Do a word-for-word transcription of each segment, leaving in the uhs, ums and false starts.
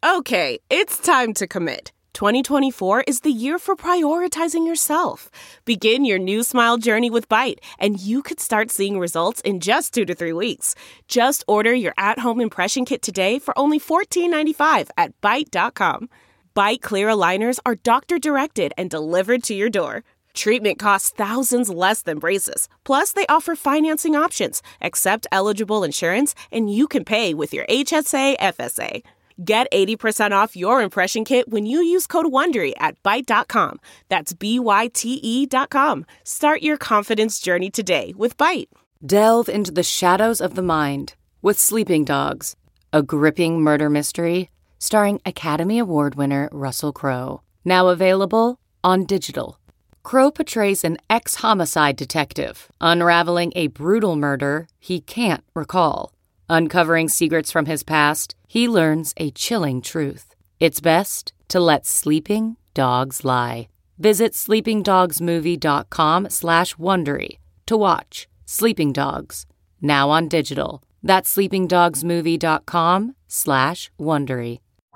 Okay, it's time to commit. twenty twenty-four is the year for prioritizing yourself. Begin your new smile journey with Byte, and you could start seeing results in just two to three weeks. Just order your at-home impression kit today for only fourteen ninety-five at byte dot com. Byte clear aligners are doctor-directed and delivered to your door. Treatment costs thousands less than braces. Plus, they offer financing options, accept eligible insurance, and you can pay with your H S A F S A. Get eighty percent off your impression kit when you use code WONDERY at byte dot com. That's B Y T E dot com. Start your confidence journey today with Byte. Delve into the shadows of the mind with Sleeping Dogs, a gripping murder mystery starring Academy Award winner Russell Crowe. Now available on digital. Crowe portrays an ex-homicide detective unraveling a brutal murder he can't recall. Uncovering secrets from his past, he learns a chilling truth. It's best to let sleeping dogs lie. Visit sleepingdogsmovie.com slash Wondery to watch Sleeping Dogs, now on digital. That's sleepingdogsmovie.com slash Wondery.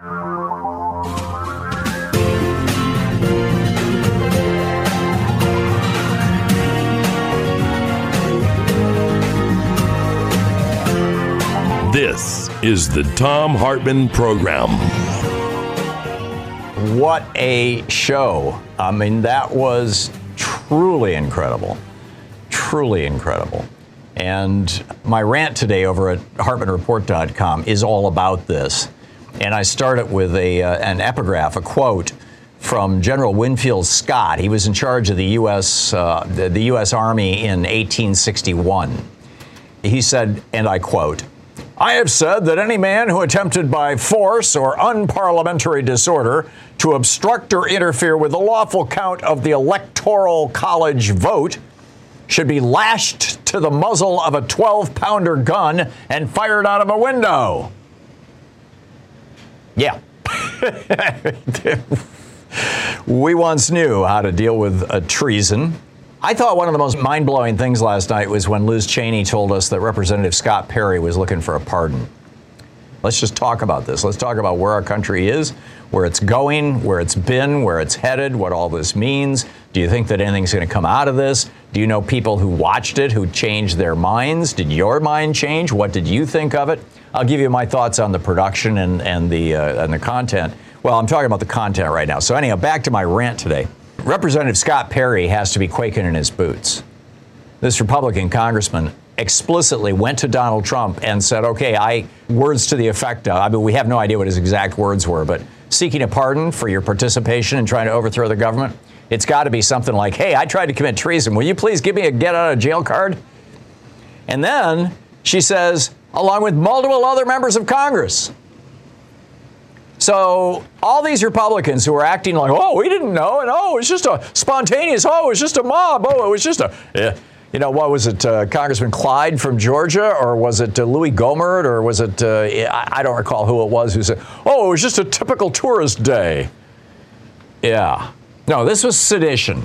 This is the Thom Hartmann Program. What a show. I mean, that was truly incredible. Truly incredible. And my rant today over at Hartmann Report dot com is all about this. And I start it with a uh, an epigraph, a quote from General Winfield Scott. He was in charge of the U S Uh, the, the U S Army in eighteen sixty-one. He said, and I quote, "I have said that any man who attempted by force or unparliamentary disorder to obstruct or interfere with the lawful count of the Electoral College vote should be lashed to the muzzle of a twelve-pounder gun and fired out of a window." Yeah. We once knew how to deal with a treason. I thought one of the most mind-blowing things last night was when Liz Cheney told us that Representative Scott Perry was looking for a pardon. Let's just talk about this. Let's talk about where our country is, where it's going, where it's been, where it's headed, what all this means. Do you think that anything's going to come out of this? Do you know people who watched it who changed their minds? Did your mind change? What did you think of it? I'll give you my thoughts on the production and, and, the, uh, and the content. Well, I'm talking about the content right now. So anyhow, back to my rant today. Representative Scott Perry has to be quaking in his boots. This Republican congressman explicitly went to Donald Trump and said, okay, I, words to the effect of, I mean, we have no idea what his exact words were, but seeking a pardon for your participation in trying to overthrow the government. It's got to be something like, hey, I tried to commit treason. Will you please give me a get out of jail card? And then she says, along with multiple other members of Congress. So all these Republicans who are acting like, oh, we didn't know, and oh, it's just a spontaneous, oh, it was just a mob, oh, it was just a, yeah. You know, what was it, uh, Congressman Clyde from Georgia, or was it uh, Louis Gohmert, or was it, uh, I, I don't recall who it was who said, oh, it was just a typical tourist day. Yeah. No, this was sedition.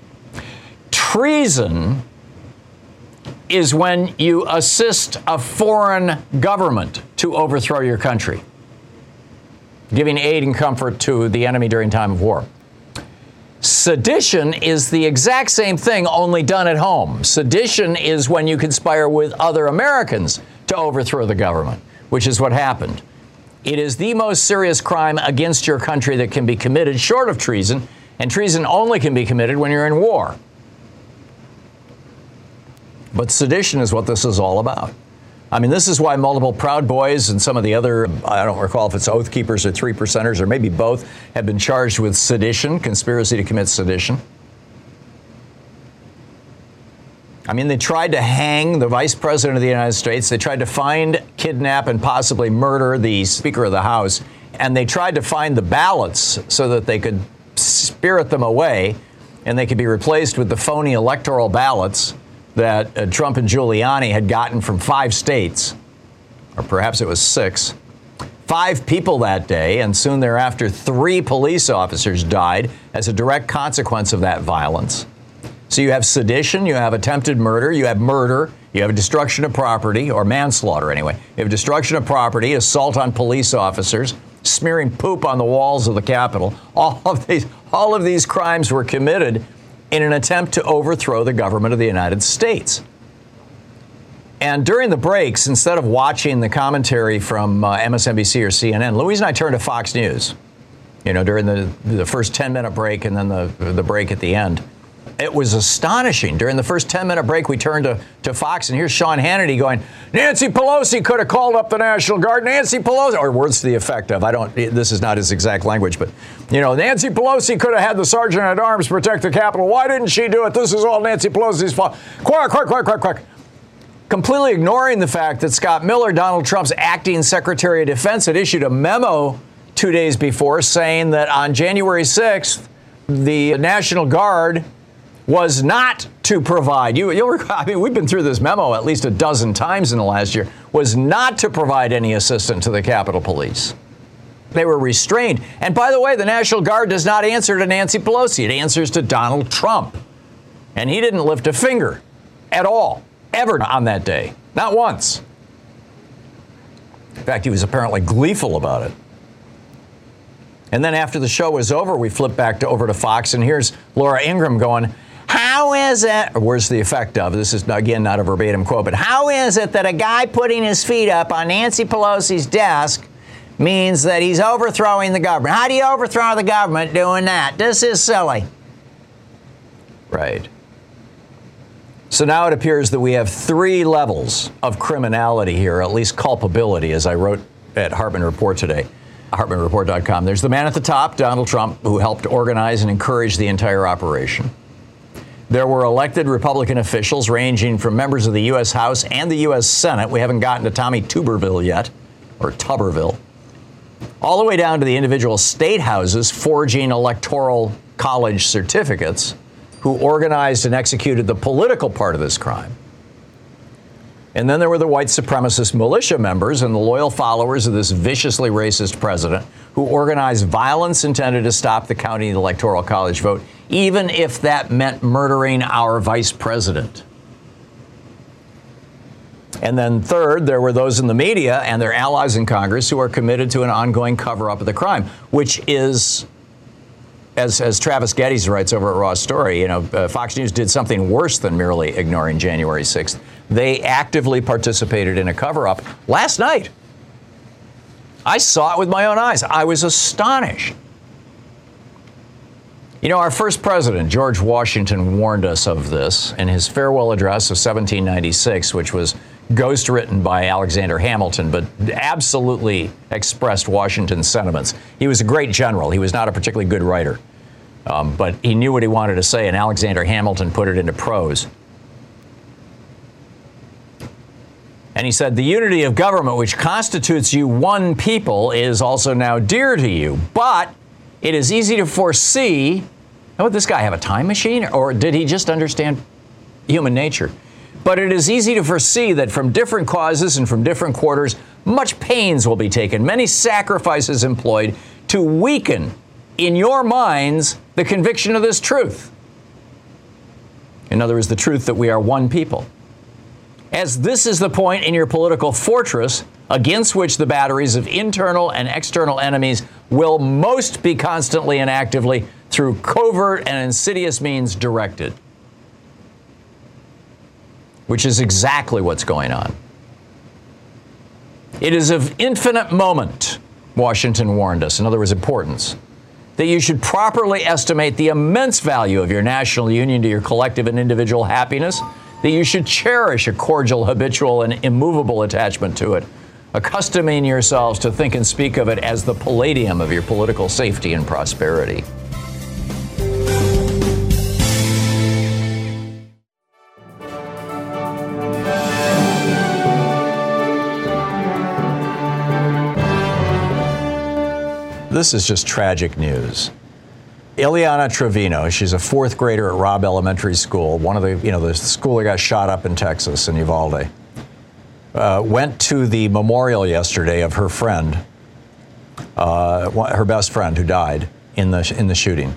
Treason is when you assist a foreign government to overthrow your country, giving aid and comfort to the enemy during time of war. Sedition is the exact same thing, only done at home. Sedition is when you conspire with other Americans to overthrow the government, which is what happened. It is the most serious crime against your country that can be committed short of treason, and treason only can be committed when you're in war. But sedition is what this is all about. I mean, this is why multiple Proud Boys and some of the other, I don't recall if it's Oath Keepers or Three Percenters or maybe both, have been charged with sedition, conspiracy to commit sedition. I mean, they tried to hang the Vice President of the United States. They tried to find, kidnap, and possibly murder the Speaker of the House. And they tried to find the ballots so that they could spirit them away and they could be replaced with the phony electoral ballots that uh, Trump and Giuliani had gotten from five states, or perhaps it was six. Five people that day, and soon thereafter, three police officers died as a direct consequence of that violence. So you have sedition, you have attempted murder, you have murder, you have a destruction of property, or manslaughter anyway. You have destruction of property, assault on police officers, smearing poop on the walls of the Capitol. All of these, all of these crimes were committed in an attempt to overthrow the government of the United States. And during the breaks, instead of watching the commentary from uh, M S N B C or C N N, Louise and I turned to Fox News, you know, during the, the first ten-minute break and then the, the break at the end. It was astonishing. During the first ten-minute break, we turned to, to Fox, and here's Sean Hannity going, Nancy Pelosi could have called up the National Guard. Nancy Pelosi, or words to the effect of, I don't, this is not his exact language, but, you know, Nancy Pelosi could have had the Sergeant at Arms protect the Capitol. Why didn't she do it? This is all Nancy Pelosi's fault. Quack, quack, quack, quack, quack. Completely ignoring the fact that Scott Miller, Donald Trump's acting Secretary of Defense, had issued a memo two days before saying that on January sixth, the National Guard was not to provide, you, you'll recall, I mean, we've been through this memo at least a dozen times in the last year, was not to provide any assistance to the Capitol Police. They were restrained. And by the way, the National Guard does not answer to Nancy Pelosi. It answers to Donald Trump. And he didn't lift a finger at all, ever on that day. Not once. In fact, he was apparently gleeful about it. And then after the show was over, we flipped back to over to Fox, and here's Laura Ingraham going, how is it, or where's the effect of, this is, again, not a verbatim quote, but how is it that a guy putting his feet up on Nancy Pelosi's desk means that he's overthrowing the government? How do you overthrow the government doing that? This is silly. Right. So now it appears that we have three levels of criminality here, at least culpability, as I wrote at Hartman Report today, Hartman Report dot com. There's the man at the top, Donald Trump, who helped organize and encourage the entire operation. There were elected Republican officials ranging from members of the U S House and the U S Senate. We haven't gotten to Tommy Tuberville yet, or Tuberville. All the way down to the individual state houses forging electoral college certificates, who organized and executed the political part of this crime. And then there were the white supremacist militia members and the loyal followers of this viciously racist president who organized violence intended to stop the counting of the Electoral College vote, even if that meant murdering our vice president. And then third, there were those in the media and their allies in Congress who are committed to an ongoing cover-up of the crime, which is, as, as Travis Geddes writes over at Raw Story, you know, uh, Fox News did something worse than merely ignoring January sixth. They actively participated in a cover-up last night. I saw it with my own eyes. I was astonished. You know, our first president, George Washington, warned us of this in his farewell address of seventeen ninety-six, which was ghostwritten by Alexander Hamilton, but absolutely expressed Washington's sentiments. He was a great general. He was not a particularly good writer, um, but he knew what he wanted to say, and Alexander Hamilton put it into prose. And he said, the unity of government, which constitutes you one people, is also now dear to you. But it is easy to foresee, oh, would this guy have a time machine? Or did he just understand human nature? But it is easy to foresee that from different causes and from different quarters, much pains will be taken, many sacrifices employed to weaken in your minds the conviction of this truth. In other words, the truth that we are one people. As this is the point in your political fortress against which the batteries of internal and external enemies will most be constantly and actively through covert and insidious means directed. Which is exactly what's going on. It is of infinite moment, Washington warned us, in other words, importance, that you should properly estimate the immense value of your national union to your collective and individual happiness, that you should cherish a cordial, habitual, and immovable attachment to it, accustoming yourselves to think and speak of it as the palladium of your political safety and prosperity. This is just tragic news. Ileana Trevino, she's a fourth grader at Robb Elementary School, one of the, you know, the school that got shot up in Texas, in Uvalde, uh, went to the memorial yesterday of her friend, uh, her best friend who died in the, in the shooting,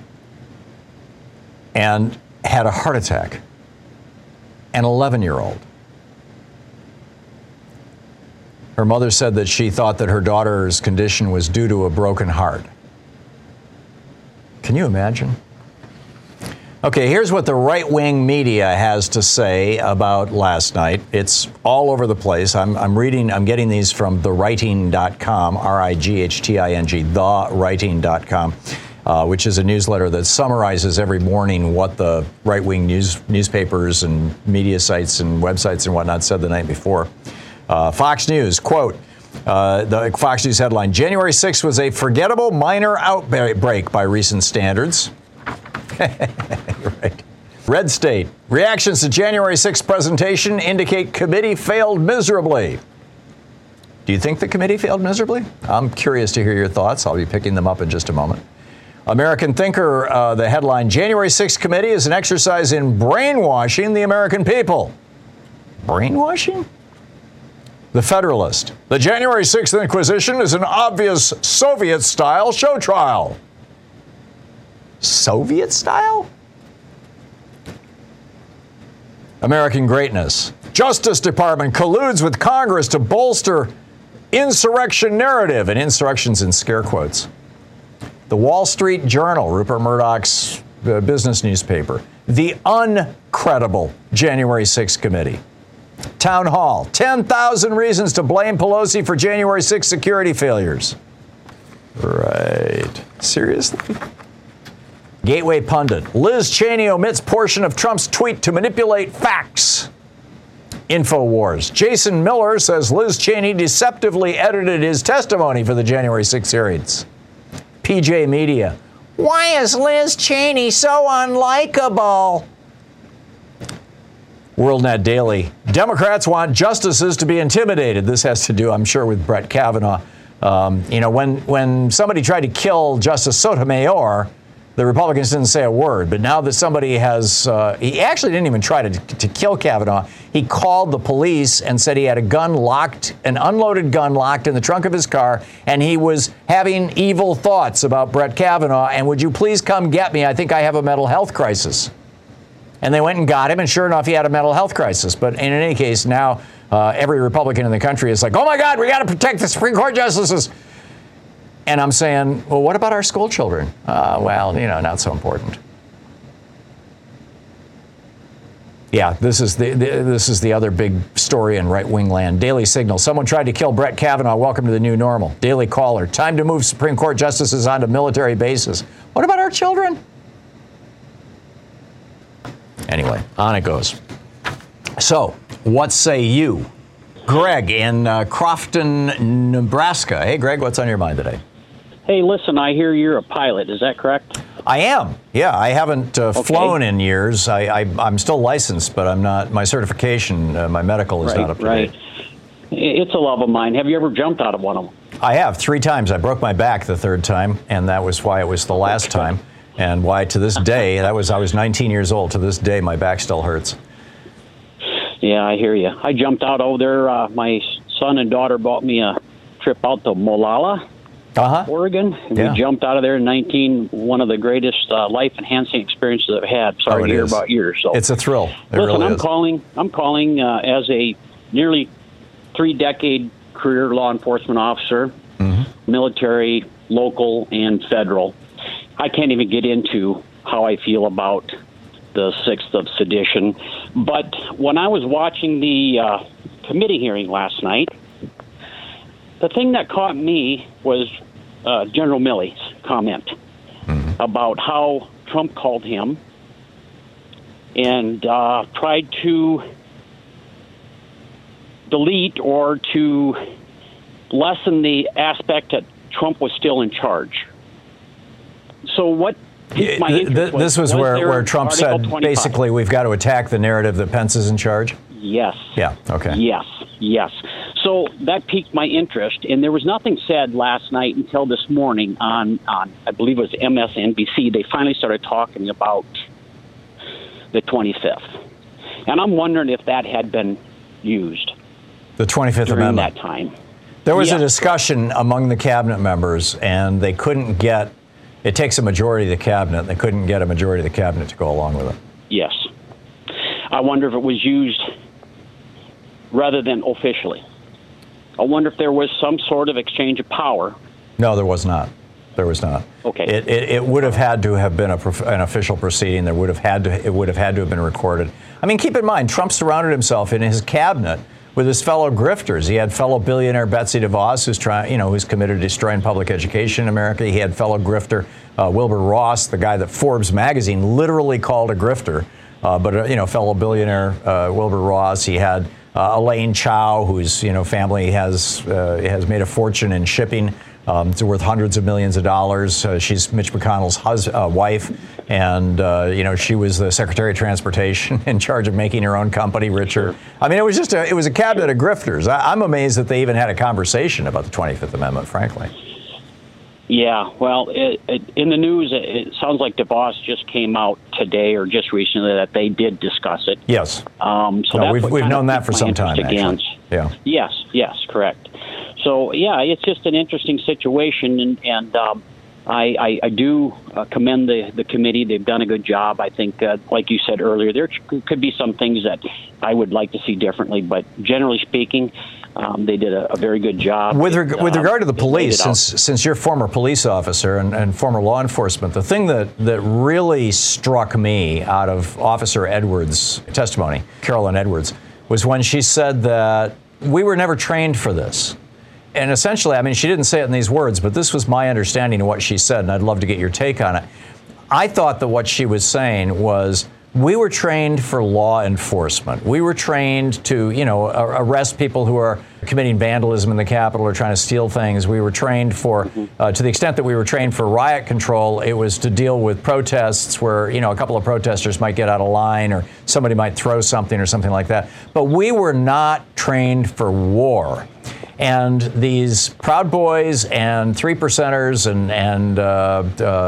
and had a heart attack, an eleven-year-old. Her mother said that she thought that her daughter's condition was due to a broken heart. Can you imagine? Okay, here's what the right-wing media has to say about last night. It's all over the place. I'm, I'm reading, I'm getting these from the writing dot com, R I G H T I N G, the writing dot com, uh, which is a newsletter that summarizes every morning what the right-wing news newspapers and media sites and websites and whatnot said the night before. Uh, Fox News, quote, uh, the Fox News headline, January sixth was a forgettable minor outbreak by recent standards. Right. Red State. Reactions to January sixth presentation indicate committee failed miserably. Do you think the committee failed miserably? I'm curious to hear your thoughts. I'll be picking them up in just a moment. American Thinker, uh, the headline, January sixth committee is an exercise in brainwashing the American people. Brainwashing? The Federalist. The January sixth Inquisition is an obvious Soviet-style show trial. Soviet style? American Greatness. Justice Department colludes with Congress to bolster insurrection narrative, and insurrections in scare quotes. The Wall Street Journal, Rupert Murdoch's uh, business newspaper. The uncredible January sixth committee. Town Hall. ten thousand reasons to blame Pelosi for January sixth security failures. Right. Seriously? Gateway Pundit. Liz Cheney omits portion of Trump's tweet to manipulate facts. InfoWars. Jason Miller says Liz Cheney deceptively edited his testimony for the January sixth hearings. P J Media. Why is Liz Cheney so unlikable? WorldNet Daily. Democrats want justices to be intimidated. This has to do, I'm sure, with Brett Kavanaugh. Um, you know, when, when somebody tried to kill Justice Sotomayor, the Republicans didn't say a word, but now that somebody has, uh, he actually didn't even try to, to kill Kavanaugh. He called the police and said he had a gun locked, an unloaded gun locked in the trunk of his car, and he was having evil thoughts about Brett Kavanaugh, and would you please come get me? I think I have a mental health crisis. And they went and got him, and sure enough, he had a mental health crisis. But in any case, now uh, every Republican in the country is like, oh my God, we got to protect the Supreme Court justices. And I'm saying, well, what about our school children? Uh, well, you know, not so important. Yeah, this is the, the this is the other big story in right-wing land. Daily Signal. Someone tried to kill Brett Kavanaugh. Welcome to the new normal. Daily Caller. Time to move Supreme Court justices onto military bases. What about our children? Anyway, on it goes. So, what say you? Greg in uh, Crofton, Nebraska. Hey, Greg, what's on your mind today? Hey, listen, I hear you're a pilot. Is that correct? I am. Yeah, I haven't uh, okay. flown in years. I, I, I'm still licensed, but I'm not. My certification, uh, my medical is right, not up to right. date. It's a love of mine. Have you ever jumped out of one of them? I have three times. I broke my back the third time, and that was why it was the last time, and why to this day, that was I was nineteen years old. To this day, my back still hurts. Yeah, I hear you. I jumped out over there. Uh, my son and daughter bought me a trip out to Molalla, uh-huh. Oregon. Yeah. We jumped out of there in nineteen. One of the greatest uh, life-enhancing experiences I've had. Sorry oh, to hear is. about yours. So. It's a thrill. It Listen, really I'm is. calling. I'm calling uh, as a nearly three-decade career law enforcement officer, mm-hmm. military, local, and federal. I can't even get into how I feel about the sixth of sedition. But when I was watching the uh, committee hearing last night, the thing that caught me was uh, General Milley's comment mm-hmm. about how Trump called him and uh, tried to delete or to lessen the aspect that Trump was still in charge. So what piqued my interest was, this was, was where, where Trump Article said, twenty-five. basically, we've got to attack the narrative that Pence is in charge? Yes. Yeah, okay. Yes, yes. So that piqued my interest, and there was nothing said last night until this morning on, on I believe it was M S N B C. They finally started talking about the twenty-fifth. And I'm wondering if that had been used. The twenty-fifth during Amendment. that time. There was yes. a discussion among the cabinet members, and they couldn't get, it takes a majority of the cabinet, they couldn't get a majority of the cabinet to go along with it. Yes. I wonder if it was used rather than officially. I wonder if there was some sort of exchange of power. No, there was not. There was not. Okay. It, it, it would have had to have been a, an official proceeding. There would have had to. It would have had to have been recorded. I mean, keep in mind, Trump surrounded himself in his cabinet with his fellow grifters. He had fellow billionaire Betsy DeVos, who's trying, you know, who's committed to destroying public education in America. He had fellow grifter uh, Wilbur Ross, the guy that Forbes magazine literally called a grifter, uh, but uh, you know, fellow billionaire uh, Wilbur Ross. He had uh, Elaine Chao, whose you know family has uh, has made a fortune in shipping. Um, it's worth hundreds of millions of dollars. Uh, she's Mitch McConnell's hus- uh, wife, and uh, you know she was the Secretary of Transportation in charge of making her own company richer. I mean, it was just a, it was a cabinet of grifters. I, I'm amazed that they even had a conversation about the twenty-fifth Amendment, frankly. Yeah, well, it, it, in the news, it, it sounds like DeVos just came out today or just recently that they did discuss it. Yes. Um, so no, that's we've what we've kind known of that for some time, actually. Against. Yeah. Yes. Yes. Correct. So yeah, it's just an interesting situation, and, and um, I, I, I do uh, commend the, the committee. They've done a good job. I think, uh, like you said earlier, there could be some things that I would like to see differently, but generally speaking, um, they did a, a very good job. With, reg- with regard to the um, police, since since you're a former police officer and, and former law enforcement, the thing that, that really struck me out of Officer Edwards' testimony, Carolyn Edwards, was when she said that we were never trained for this. And essentially, I mean, she didn't say it in these words, but this was my understanding of what she said, and I'd love to get your take on it. I thought that what she was saying was, we were trained for law enforcement. We were trained to, you know, arrest people who are committing vandalism in the Capitol or trying to steal things. We were trained for, uh, to the extent that we were trained for riot control, it was to deal with protests where, you know, a couple of protesters might get out of line or somebody might throw something or something like that. But we were not trained for war. And these Proud Boys and Three Percenters and, and uh,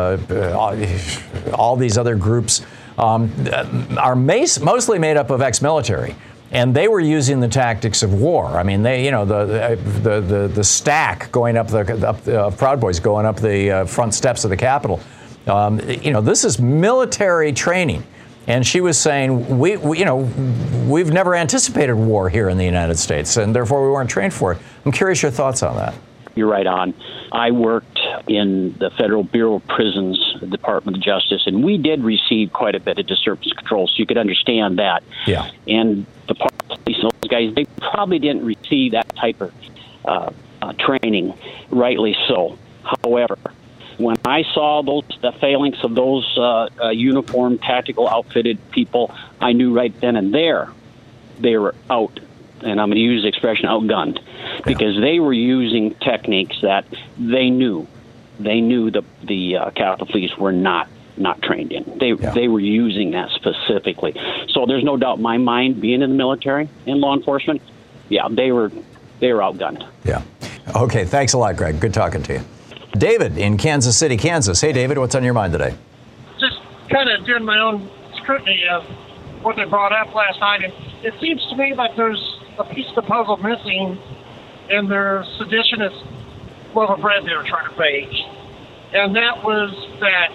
uh, all these other groups um, are mas- mostly made up of ex-military. And they were using the tactics of war. I mean, they, you know, the the the, the stack going up the up the, uh, Proud Boys going up the uh, front steps of the Capitol. Um, you know, this is military training. And she was saying, we, we, you know, we've never anticipated war here in the United States, and therefore we weren't trained for it. I'm curious your thoughts on that. You're right on. I worked in the Federal Bureau of Prisons, the Department of Justice, and we did receive quite a bit of disturbance control, so you could understand that. Yeah. And the police, those guys, they probably didn't receive that type of uh, uh, training, rightly so. However, when I saw those the phalanx of those uh, uh, uniformed, tactical, outfitted people, I knew right then and there they were out, and I'm going to use the expression outgunned, because they were using techniques that they knew, they knew the the uh, Capitol Police were not not trained in. They yeah. they were using that specifically. So there's no doubt in my mind, being in the military and law enforcement, yeah, they were they were outgunned. Yeah. Okay. Thanks a lot, Greg. Good talking to you. David in Kansas City, Kansas. Hey, David, what's on your mind today? Just kind of doing my own scrutiny of what they brought up last night. And it seems to me like there's a piece of the puzzle missing in their seditionist loaf of bread they were trying to bake. And that was that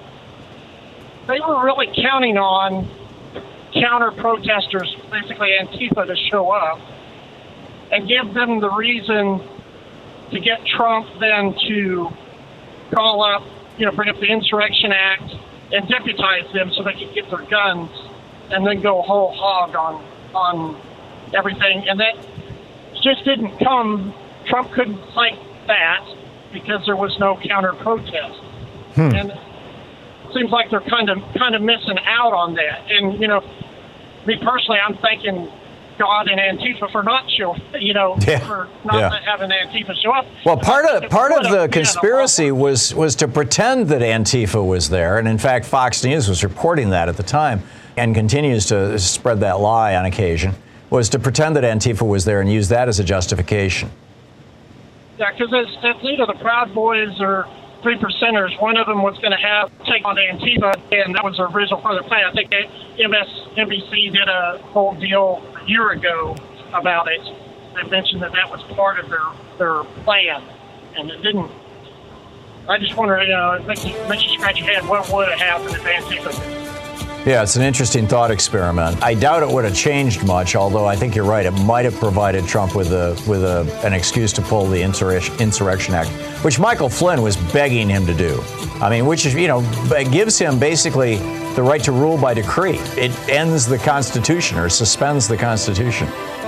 they were really counting on counter-protesters, basically Antifa, to show up and give them the reason to get Trump then to call up, you know, bring up the Insurrection Act and deputize them so they could get their guns and then go whole hog on on everything. And that just didn't come. Trump couldn't fight that because there was no counter-protest. Hmm. And it seems like they're kind of kind of missing out on that. And, you know, me personally, I'm thanking God and Antifa for not showing, you know, yeah. for not yeah. having Antifa show up. Well, part of part of the conspiracy was was to pretend that Antifa was there, and in fact, Fox News was reporting that at the time, and continues to spread that lie on occasion. Was to pretend that Antifa was there and use that as a justification. Yeah, because as, as leader of the Proud Boys or Three Percenters, one of them was going to have take on Antifa, and that was the original part of the plan. I think M S N B C did a whole deal a year ago about it. They mentioned that that was part of their their plan, and it didn't. I just wonder, you know, it makes you, makes you scratch your head. What would have happened if Antifa did? Yeah, it's an interesting thought experiment. I doubt it would have changed much, although I think you're right. It might have provided Trump with a with a, an excuse to pull the Insurrection, Insurrection Act, which Michael Flynn was begging him to do. I mean, which is, you know, it gives him basically the right to rule by decree. It ends the Constitution or suspends the Constitution.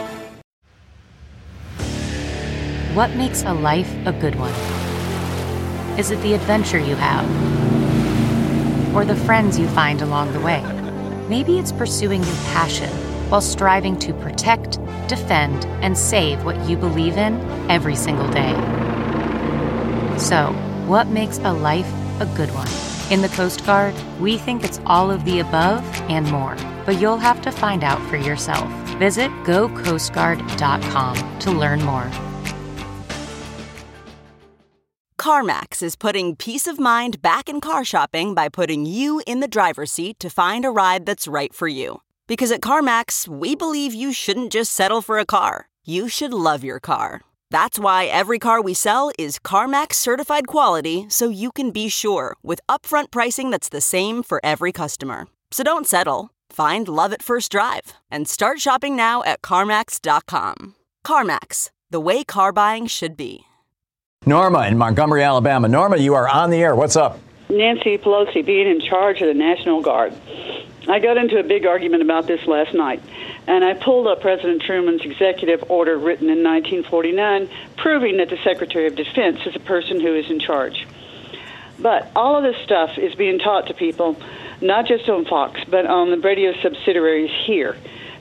What makes a life a good one? Is it the adventure you have? Or the friends you find along the way? Maybe it's pursuing your passion while striving to protect, defend, and save what you believe in every single day. So, what makes a life a good one? In the Coast Guard, we think it's all of the above and more, but you'll have to find out for yourself. Visit go coast guard dot com to learn more. CarMax is putting peace of mind back in car shopping by putting you in the driver's seat to find a ride that's right for you. Because at CarMax, we believe you shouldn't just settle for a car. You should love your car. That's why every car we sell is CarMax certified quality, so you can be sure with upfront pricing that's the same for every customer. So don't settle. Find love at first drive and start shopping now at CarMax dot com. CarMax, the way car buying should be. Norma in Montgomery, Alabama. Norma, you are on the air. What's up? Nancy Pelosi being in charge of the National Guard. I got into a big argument about this last night, and I pulled up President Truman's executive order written in nineteen forty-nine, proving that the Secretary of Defense is a person who is in charge. But all of this stuff is being taught to people, not just on Fox, but on the radio subsidiaries here.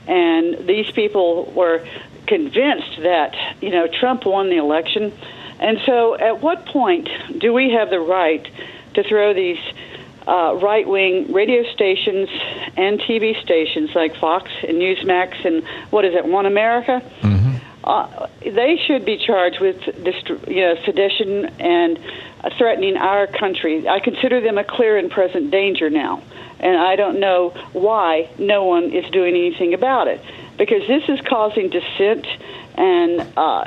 And these people were convinced that, you know, Trump won the election. And so at what point do we have the right to throw these uh, right-wing radio stations and T V stations like Fox and Newsmax and, what is it, One America? Mm-hmm. Uh, they should be charged with dist- you know, sedition and uh, threatening our country. I consider them a clear and present danger now. And I don't know why no one is doing anything about it. Because this is causing dissent and uh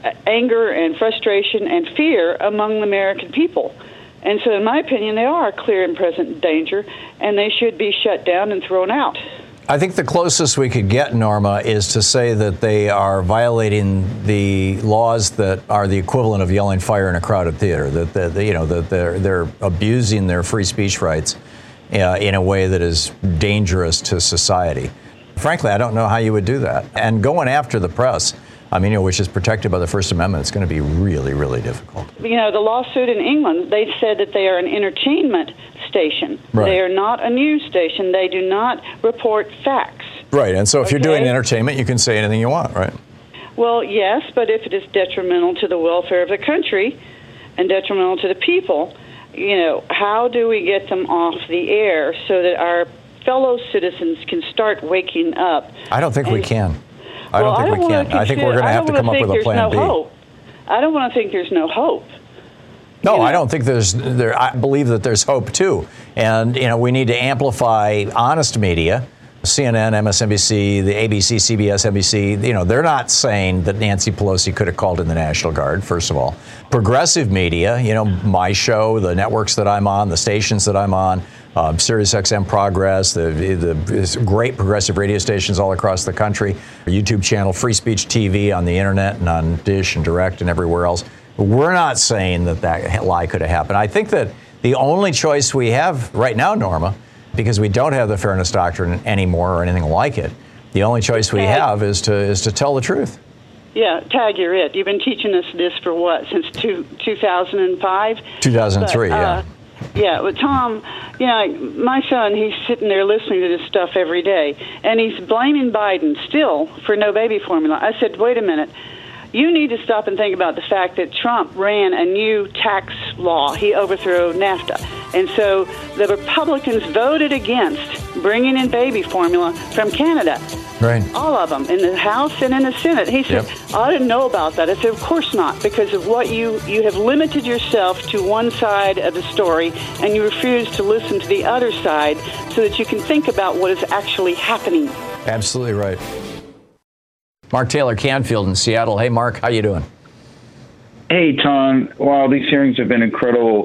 anger and frustration and fear among the American people. And so, in my opinion, they are a clear and present danger, and they should be shut down and thrown out. I think the closest we could get, Norma, is to say that they are violating the laws that are the equivalent of yelling fire in a crowded theater, that, that, that you know, that they're, they're abusing their free speech rights uh, in a way that is dangerous to society. Frankly, I don't know how you would do that. And going after the press, I mean, you know, which is protected by the First Amendment, it's going to be really, really difficult. You know, the lawsuit in England, they said that they are an entertainment station. Right. They are not a news station. They do not report facts. Right, and so if okay? you're doing entertainment, you can say anything you want, right? Well, yes, but if it is detrimental to the welfare of the country and detrimental to the people, you know, how do we get them off the air so that our fellow citizens can start waking up? I don't think and, we can. I well, don't think I don't we can. Consider, I think we're going to have to come up with a plan no B. Hope. I don't want to think there's no hope. No, you know? I don't think there's there. I believe that there's hope too, and you know we need to amplify honest media. C N N, M S N B C, the A B C, C B S, N B C, you know, they're not saying that Nancy Pelosi could have called in the National Guard, first of all. Progressive media, you know, my show, the networks that I'm on, the stations that I'm on, um, Sirius X M Progress, the, the great progressive radio stations all across the country, our YouTube channel, Free Speech T V on the internet and on Dish and Direct and everywhere else. We're not saying that that lie could have happened. I think that the only choice we have right now, Norma, because we don't have the fairness doctrine anymore or anything like it, the only choice we have is to is to tell the truth. Yeah, Tag, you're it. You've been teaching us this for what, since two, two thousand five? two thousand three, but, uh, yeah. Yeah, but Tom, you know, my son, he's sitting there listening to this stuff every day, and he's blaming Biden still for no baby formula. I said, wait a minute. You need to stop and think about the fact that Trump ran a new tax law. He overthrew NAFTA. And so the Republicans voted against bringing in baby formula from Canada. Right. All of them, in the House and in the Senate. He said, yep. I didn't know about that. I said, of course not, because of what you, you have limited yourself to one side of the story, and you refuse to listen to the other side so that you can think about what is actually happening. Absolutely right. Mark Taylor Canfield in Seattle. Hey, Mark, how you doing? Hey, Tom. Wow, these hearings have been incredible.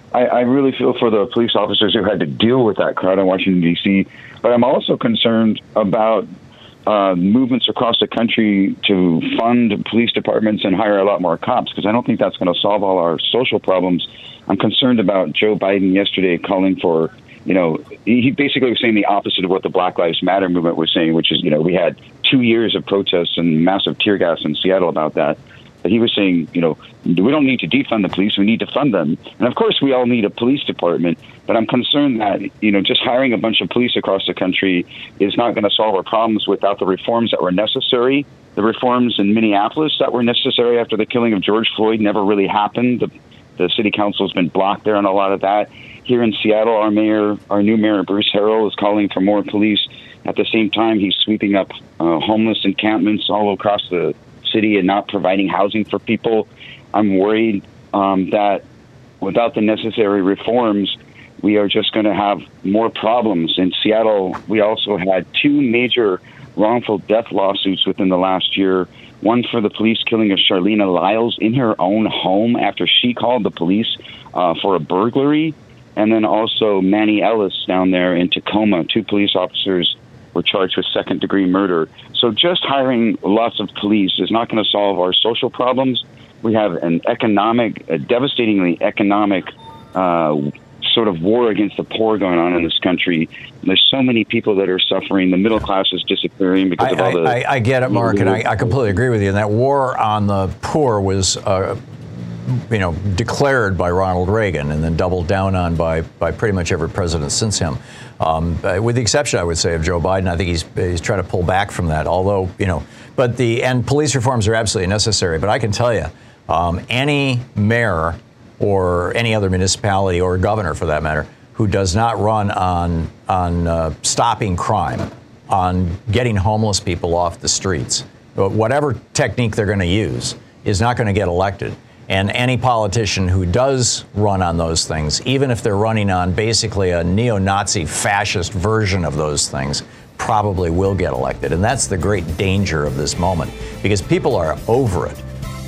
I, I really feel for the police officers who had to deal with that crowd in Washington, D C, but I'm also concerned about uh, movements across the country to fund police departments and hire a lot more cops, because I don't think that's going to solve all our social problems. I'm concerned about Joe Biden yesterday calling for, you know, he basically was saying the opposite of what the Black Lives Matter movement was saying, which is, you know, we had two years of protests and massive tear gas in Seattle about that. But he was saying, you know, we don't need to defund the police, we need to fund them. And of course, we all need a police department. But I'm concerned that, you know, just hiring a bunch of police across the country is not going to solve our problems without the reforms that were necessary. The reforms in Minneapolis that were necessary after the killing of George Floyd never really happened. The, the city council has been blocked there on a lot of that. Here in Seattle, our mayor, our new mayor, Bruce Harrell, is calling for more police. At the same time, he's sweeping up uh, homeless encampments all across the city and not providing housing for people. I'm worried um, that without the necessary reforms, we are just going to have more problems. In Seattle, we also had two major wrongful death lawsuits within the last year. One for the police killing of Charlena Lyles in her own home after she called the police uh, for a burglary. And then also Manny Ellis down there in Tacoma. Two police officers were charged with second-degree murder. So just hiring lots of police is not going to solve our social problems. We have an economic, a devastatingly economic uh, sort of war against the poor going on in this country. There's so many people that are suffering. The middle class is disappearing because I, of all the... I, I get it, Mark, and I, I completely agree with you. And that war on the poor was... Uh, you know, declared by Ronald Reagan and then doubled down on by, by pretty much every president since him. Um, with the exception, I would say, of Joe Biden. I think he's he's trying to pull back from that, although, you know, but the, and police reforms are absolutely necessary. But I can tell you, um, any mayor or any other municipality or governor, for that matter, who does not run on, on uh, stopping crime, on getting homeless people off the streets, whatever technique they're going to use, is not going to get elected. And any politician who does run on those things, even if they're running on basically a neo-Nazi fascist version of those things, probably will get elected. And that's the great danger of this moment, because people are over it.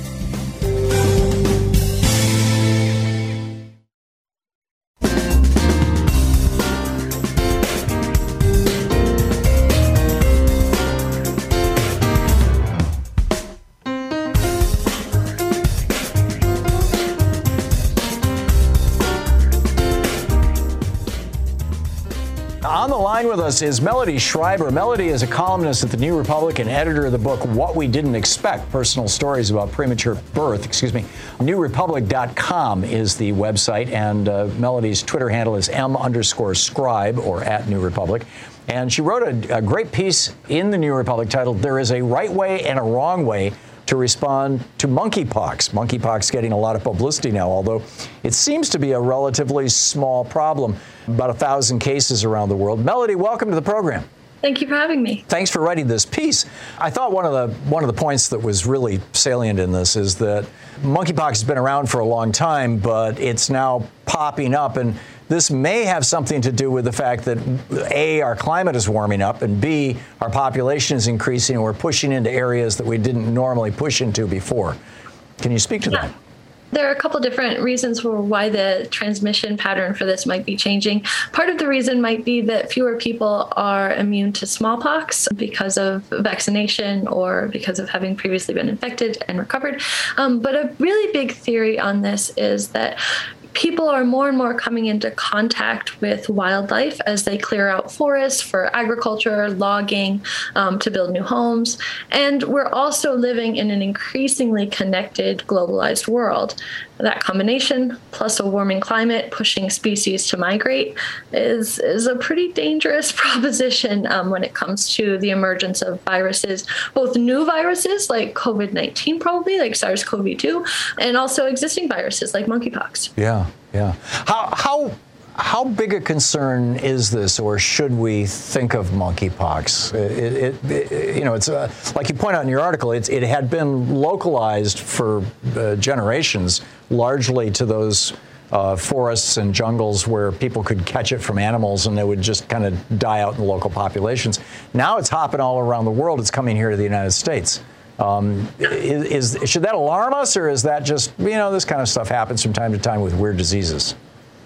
With us is Melody Schreiber. Melody is a columnist at the New Republic and editor of the book What We Didn't Expect, Personal Stories About Premature Birth. Excuse me. new republic dot com is the website, and uh, Melody's Twitter handle is M underscore scribe, or at New Republic. And she wrote a, a great piece in the New Republic titled, "There is a Right Way and a Wrong Way to Respond to Monkeypox." Monkeypox getting a lot of publicity now, although it seems to be a relatively small problem. About a thousand cases around the world. Melody, welcome to the program. Thank you for having me. Thanks for writing this piece. I thought one of the one of the points that was really salient in this is that monkeypox has been around for a long time, but it's now popping up, and this may have something to do with the fact that A, our climate is warming up, and B, our population is increasing, and we're pushing into areas that we didn't normally push into before. Can you speak to yeah. that? There are a couple different reasons for why the transmission pattern for this might be changing. Part of the reason might be that fewer people are immune to smallpox because of vaccination or because of having previously been infected and recovered. Um, but a really big theory on this is that people are more and more coming into contact with wildlife as they clear out forests for agriculture, logging, um, to build new homes. And we're also living in an increasingly connected, globalized world. That combination, plus a warming climate pushing species to migrate, is, is a pretty dangerous proposition um, when it comes to the emergence of viruses, both new viruses like COVID nineteen probably, like SARS CoV two, and also existing viruses like monkeypox. Yeah, yeah. How, how, how big a concern is this, or should we think of monkeypox? It, it, it, you know, it's uh, like you point out in your article, it's, it had been localized for uh, generations, largely to those uh, forests and jungles where people could catch it from animals and they would just kind of die out in the local populations. Now it's hopping all around the world. It's coming here to the United States. Um, is, is should that alarm us, or is that just, you know, this kind of stuff happens from time to time with weird diseases?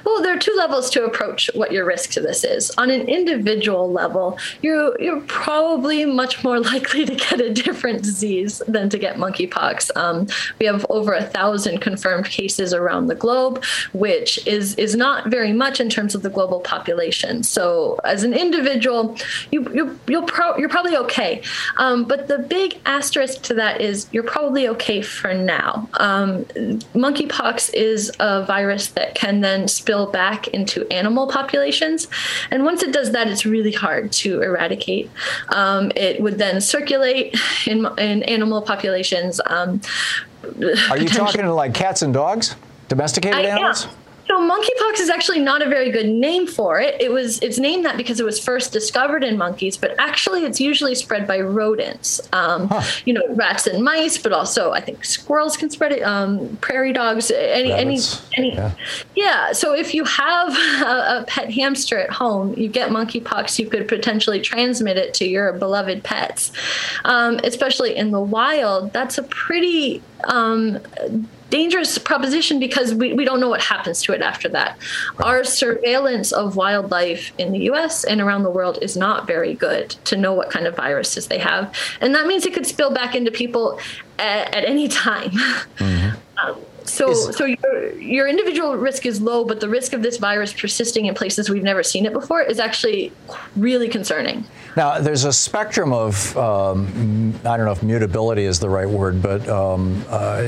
Well, there are two levels to approach what your risk to this is. On an individual level, you're, you're probably much more likely to get a different disease than to get monkeypox. Um, we have over a thousand confirmed cases around the globe, which is, is not very much in terms of the global population. So as an individual, you, you, you'll pro- you're probably okay. Um, but the big asterisk to that is you're probably okay for now. Um, monkeypox is a virus that can then spill back into animal populations. And once it does that, it's really hard to eradicate. Um, it would then circulate in, in animal populations. Um, Are you talking like cats and dogs? Domesticated I, animals? Yeah. So monkeypox is actually not a very good name for it. It was it's named that because it was first discovered in monkeys, but actually it's usually spread by rodents. Um, huh. You know, rats and mice, but also I think squirrels can spread it. Um, prairie dogs, any Rabbits. any any. Yeah. yeah. So if you have a, a pet hamster at home, you get monkeypox, you could potentially transmit it to your beloved pets, um, especially in the wild. That's a pretty um, dangerous proposition because we, we don't know what happens to it after that. Right. Our surveillance of wildlife in the U S and around the world is not very good to know what kind of viruses they have. And that means it could spill back into people at, at any time. Mm-hmm. um, So, is, so your your individual risk is low, but the risk of this virus persisting in places we've never seen it before is actually really concerning. Now, there's a spectrum of, um, I don't know if mutability is the right word, but um, uh,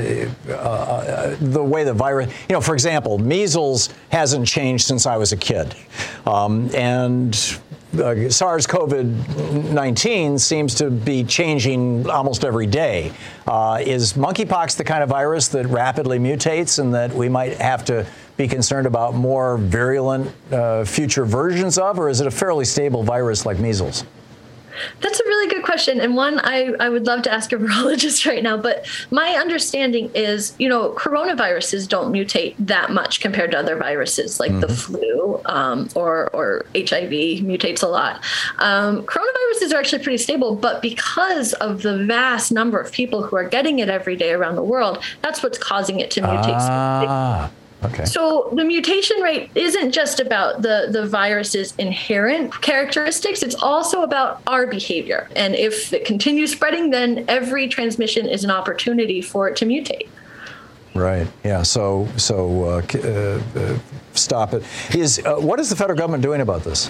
uh, the way the virus, you know, for example, measles hasn't changed since I was a kid. Um, and Uh, SARS-CoV nineteen seems to be changing almost every day. Uh, is monkeypox the kind of virus that rapidly mutates and that we might have to be concerned about more virulent uh, future versions of, or is it a fairly stable virus like measles? That's a really good question, and one I, I would love to ask a virologist right now. But my understanding is, you know, coronaviruses don't mutate that much compared to other viruses like mm-hmm. the flu um, or, or H I V mutates a lot. Um, coronaviruses are actually pretty stable, but because of the vast number of people who are getting it every day around the world, that's what's causing it to mutate. Ah. Okay. So the mutation rate isn't just about the, the virus's inherent characteristics. It's also about our behavior. And if it continues spreading, then every transmission is an opportunity for it to mutate. Right. Yeah. So so uh, uh, stop it. Is uh, what is the federal government doing about this?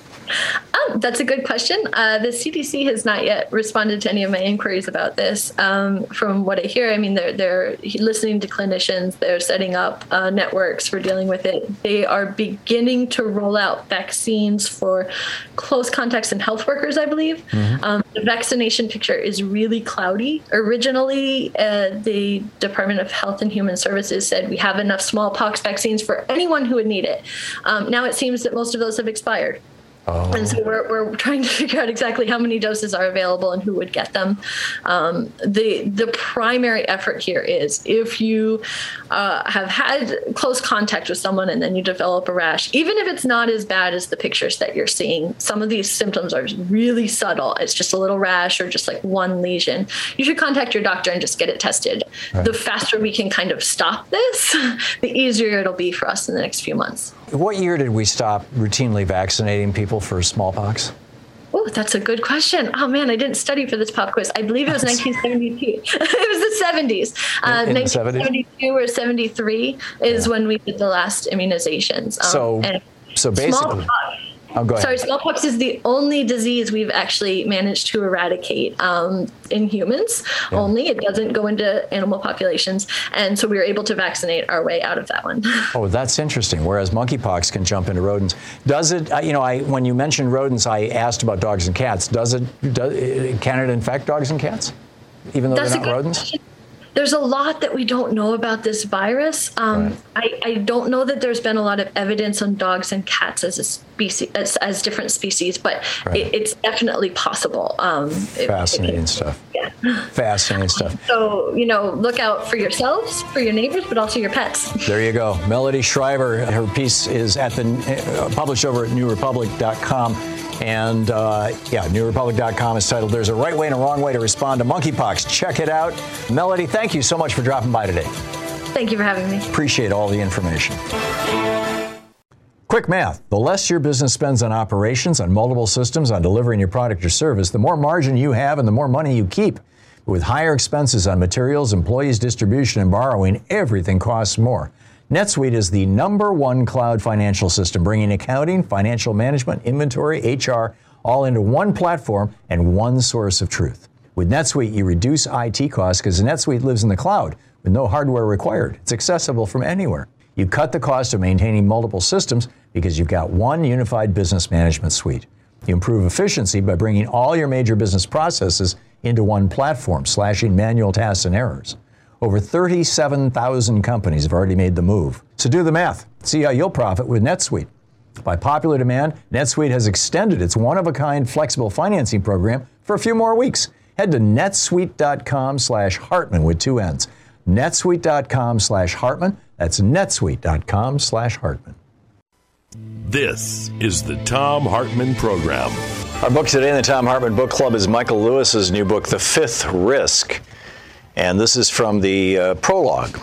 Um, that's a good question. Uh, the C D C has not yet responded to any of my inquiries about this. Um, from what I hear, I mean, they're they're listening to clinicians. They're setting up uh, networks for dealing with it. They are beginning to roll out vaccines for close contacts and health workers, I believe. Mm-hmm. Um, the vaccination picture is really cloudy. Originally, uh, the Department of Health and Human Services said we have enough smallpox vaccines for anyone who would need it. Um, now it seems that most of those have expired. Oh. And so we're, we're trying to figure out exactly how many doses are available and who would get them. Um, the the primary effort here is if you uh, have had close contact with someone and then you develop a rash, even if it's not as bad as the pictures that you're seeing, some of these symptoms are really subtle. It's just a little rash or just like one lesion. You should contact your doctor and just get it tested. Right. The faster we can kind of stop this, the easier it'll be for us in the next few months. What year did we stop routinely vaccinating people for smallpox? Oh, that's a good question. Oh, man, I didn't study for this pop quiz. I believe it was nineteen seventy-two. It was the seventies. Uh, in, in nineteen seventy-two or seventy-three is yeah. when we did the last immunizations. Um, so, and so basically... Oh, go ahead. Sorry, smallpox is the only disease we've actually managed to eradicate um, in humans yeah. only. It doesn't go into animal populations. And so we were able to vaccinate our way out of that one. Oh, that's interesting. Whereas monkeypox can jump into rodents. Does it, uh, you know, I when you mentioned rodents, I asked about dogs and cats. Does it, does, can it infect dogs and cats, even though that's they're not rodents? Question. There's a lot that we don't know about this virus. Um, right. I, I don't know that there's been a lot of evidence on dogs and cats as a species, as, as different species, but right. it, it's definitely possible. Um, Fascinating it, it, stuff. Yeah. Fascinating stuff. So, you know, look out for yourselves, for your neighbors, but also your pets. There you go. Melody Schreiber, her piece is at the uh, published over at new republic dot com. And, uh, yeah, new republic dot com is titled, There's a Right Way and a Wrong Way to Respond to Monkeypox. Check it out. Melody, thank you so much for dropping by today. Thank you for having me. Appreciate all the information. Quick math. The less your business spends on operations, on multiple systems, on delivering your product or service, the more margin you have and the more money you keep. With higher expenses on materials, employees, distribution, and borrowing, everything costs more. NetSuite is the number one cloud financial system, bringing accounting, financial management, inventory, H R, all into one platform and one source of truth. With NetSuite, you reduce I T costs because NetSuite lives in the cloud with no hardware required. It's accessible from anywhere. You cut the cost of maintaining multiple systems because you've got one unified business management suite. You improve efficiency by bringing all your major business processes into one platform, slashing manual tasks and errors. Over thirty-seven thousand companies have already made the move. So do the math. See how you'll profit with NetSuite. By popular demand, NetSuite has extended its one-of-a-kind flexible financing program for a few more weeks. Head to netsuite.com slash Hartman with two N's. netsuite.com slash Hartman. That's netsuite.com slash Hartman. This is the Thom Hartmann Program. Our book today in the Thom Hartmann Book Club is Michael Lewis's new book, The Fifth Risk. And this is from the uh, prologue,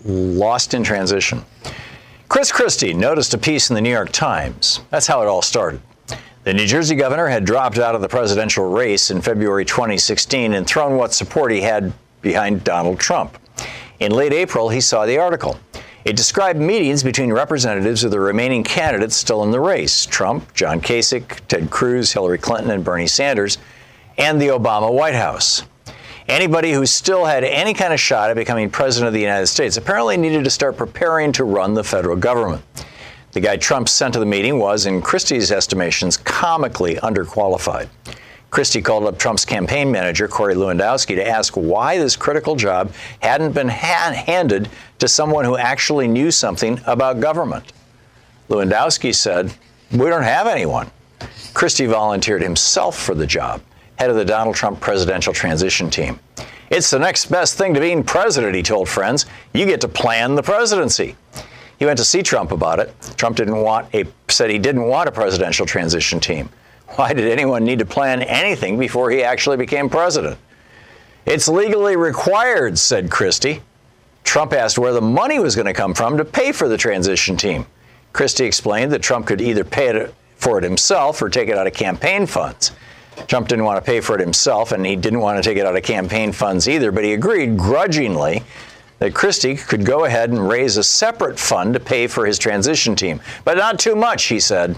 Lost in Transition. Chris Christie noticed a piece in the New York Times. That's how it all started. The New Jersey governor had dropped out of the presidential race in February twenty sixteen and thrown what support he had behind Donald Trump. In late April, he saw the article. It described meetings between representatives of the remaining candidates still in the race: Trump, John Kasich, Ted Cruz, Hillary Clinton, and Bernie Sanders, and the Obama White House. Anybody who still had any kind of shot at becoming president of the United States apparently needed to start preparing to run the federal government. The guy Trump sent to the meeting was, in Christie's estimations, comically underqualified. Christie called up Trump's campaign manager, Corey Lewandowski, to ask why this critical job hadn't been ha- handed to someone who actually knew something about government. Lewandowski said, "We don't have anyone." Christie volunteered himself for the job, head of the Donald Trump presidential transition team. "It's the next best thing to being president," he told friends. "You get to plan the presidency." He went to see Trump about it. Trump didn't want a, said he didn't want a presidential transition team. Why did anyone need to plan anything before he actually became president? "It's legally required," said Christie. Trump asked where the money was going to come from to pay for the transition team. Christie explained that Trump could either pay it for it himself or take it out of campaign funds. Trump didn't want to pay for it himself, and he didn't want to take it out of campaign funds either, but he agreed grudgingly that Christie could go ahead and raise a separate fund to pay for his transition team. But not too much, he said.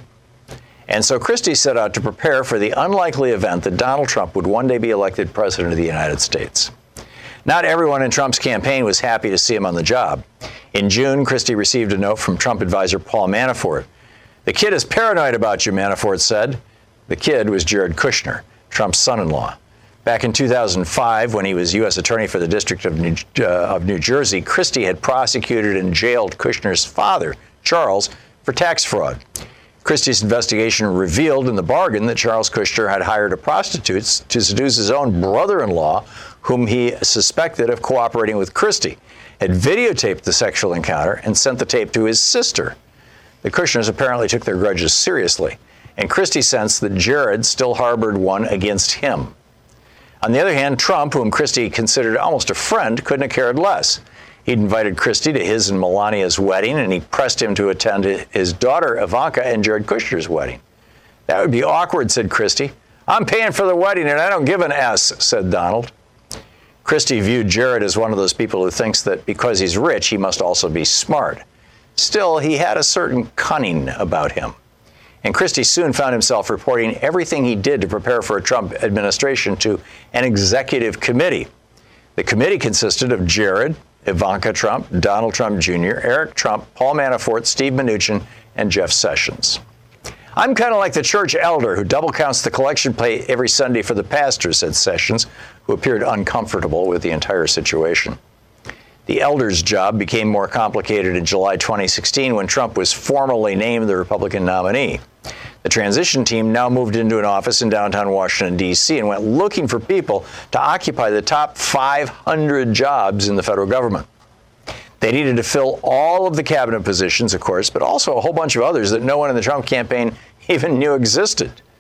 And so Christie set out to prepare for the unlikely event that Donald Trump would one day be elected president of the United States. Not everyone in Trump's campaign was happy to see him on the job. In June, Christie received a note from Trump advisor Paul Manafort. "The kid is paranoid about you," Manafort said. The kid was Jared Kushner, Trump's son-in-law. Back in two thousand five, when he was U S attorney for the District of New, uh, of New Jersey, Christie had prosecuted and jailed Kushner's father, Charles, for tax fraud. Christie's investigation revealed in the bargain that Charles Kushner had hired a prostitute to seduce his own brother-in-law, whom he suspected of cooperating with Christie, had videotaped the sexual encounter and sent the tape to his sister. The Kushners apparently took their grudges seriously, and Christie sensed that Jared still harbored one against him. On the other hand, Trump, whom Christie considered almost a friend, couldn't have cared less. He'd invited Christie to his and Melania's wedding, and he pressed him to attend his daughter Ivanka and Jared Kushner's wedding. "That would be awkward," said Christie. "I'm paying for the wedding, and I don't give an S," said Donald. Christie viewed Jared as one of those people who thinks that because he's rich, he must also be smart. Still, he had a certain cunning about him. And Christie soon found himself reporting everything he did to prepare for a Trump administration to an executive committee. The committee consisted of Jared, Ivanka Trump, Donald Trump Junior, Eric Trump, Paul Manafort, Steve Mnuchin, and Jeff Sessions. "I'm kind of like the church elder who double counts the collection plate every Sunday for the pastor," said Sessions, who appeared uncomfortable with the entire situation. The elder's job became more complicated in July twenty sixteen when Trump was formally named the Republican nominee. The transition team now moved into an office in downtown Washington, D C, and went looking for people to occupy the top five hundred jobs in the federal government. They needed to fill all of the cabinet positions, of course, but also a whole bunch of others that no one in the Trump campaign even knew existed.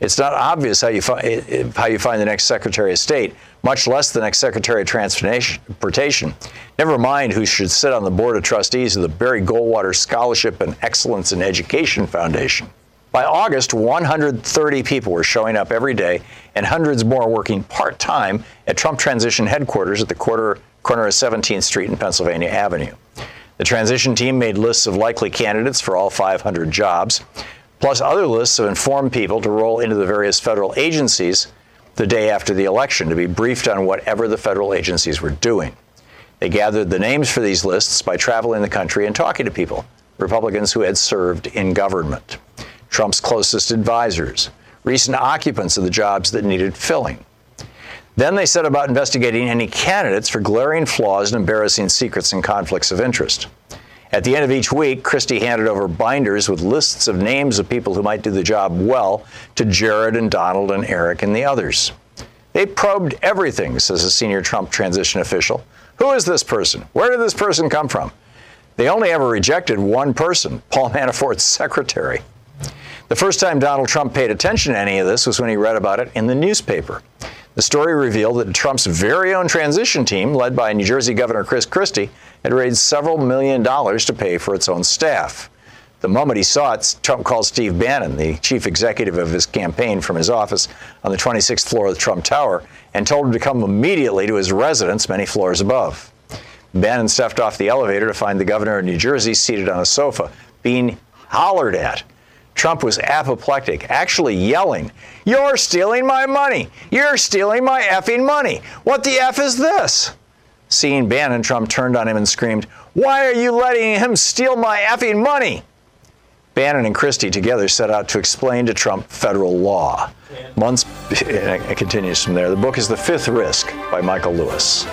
It's not obvious how you, fi- how you find the next Secretary of State, much less the next Secretary of Transportation. Never mind who should sit on the Board of Trustees of the Barry Goldwater Scholarship and Excellence in Education Foundation. By August, one hundred thirty people were showing up every day, and hundreds more working part-time at Trump Transition headquarters at the quarter, corner of seventeenth Street and Pennsylvania Avenue. The transition team made lists of likely candidates for all five hundred jobs, plus other lists of informed people to roll into the various federal agencies the day after the election to be briefed on whatever the federal agencies were doing. They gathered the names for these lists by traveling the country and talking to people, Republicans who had served in government, Trump's closest advisors, recent occupants of the jobs that needed filling. Then they set about investigating any candidates for glaring flaws and embarrassing secrets and conflicts of interest. At the end of each week, Christie handed over binders with lists of names of people who might do the job well to Jared and Donald and Eric and the others. They probed everything, says a senior Trump transition official. Who is this person? Where did this person come from? They only ever rejected one person, Paul Manafort's secretary. The first time Donald Trump paid attention to any of this was when he read about it in the newspaper. The story revealed that Trump's very own transition team, led by New Jersey Governor Chris Christie, had raised several million dollars to pay for its own staff. The moment he saw it, Trump called Steve Bannon, the chief executive of his campaign, from his office on the twenty-sixth floor of the Trump Tower and told him to come immediately to his residence many floors above. Bannon stepped off the elevator to find the governor of New Jersey seated on a sofa, being hollered at. Trump was apoplectic, actually yelling, "You're stealing my money! You're stealing my effing money! What the F is this?" Seeing Bannon, Trump turned on him and screamed, "Why are you letting him steal my effing money?" Bannon and Christie together set out to explain to Trump federal law. Months, it continues from there. The book is The Fifth Risk by Michael Lewis.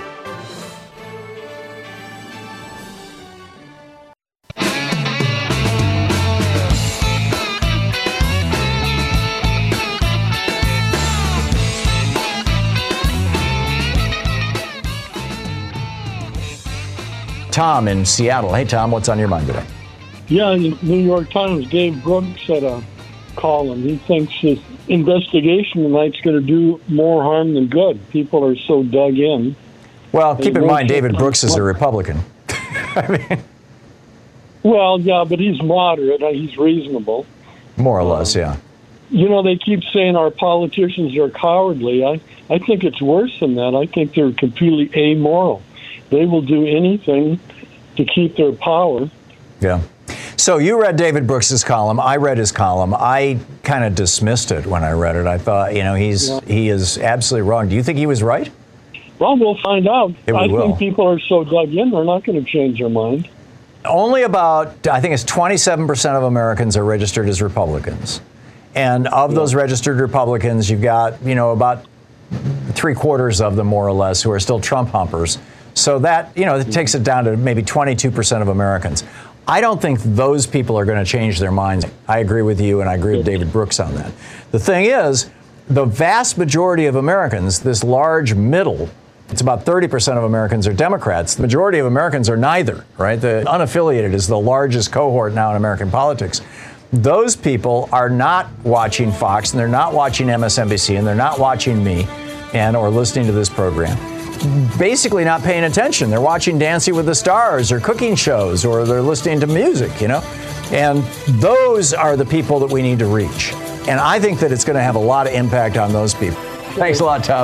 Tom in Seattle. Hey, Tom, what's on your mind today? Yeah, in New York Times, Dave Brooks had a column. He thinks this investigation tonight's going to do more harm than good. People are so dug in. Well, keep in mind, David Brooks is a Republican. I mean, well, yeah, but he's moderate. He's reasonable. More or less, yeah. You know, they keep saying our politicians are cowardly. I, I think it's worse than that. I think they're completely amoral. They will do anything to keep their power. Yeah. So you read David Brooks's column. I read his column. I kind of dismissed it when I read it. I thought, you know, he's yeah. he is absolutely wrong. Do you think he was right? Well, we'll find out. Yeah, we I will. think people are so dug in, they're not going to change their mind. Only about, I think it's twenty-seven percent of Americans are registered as Republicans. And of yeah. those registered Republicans, you've got, you know, about three quarters of them, more or less, who are still Trump humpers. So that, you know, it takes it down to maybe twenty-two percent of Americans. I don't think those people are going to change their minds. I agree with you, and I agree with David Brooks on that. The thing is, the vast majority of Americans, this large middle, it's about thirty percent of Americans are Democrats. The majority of Americans are neither, right? The unaffiliated is the largest cohort now in American politics. Those people are not watching Fox, and they're not watching M S N B C, and they're not watching me and or listening to this program. Basically not paying attention. They're watching Dancing with the Stars or cooking shows, or they're listening to music, you know? And those are the people that we need to reach. And I think that it's going to have a lot of impact on those people. Thanks a lot, Tom.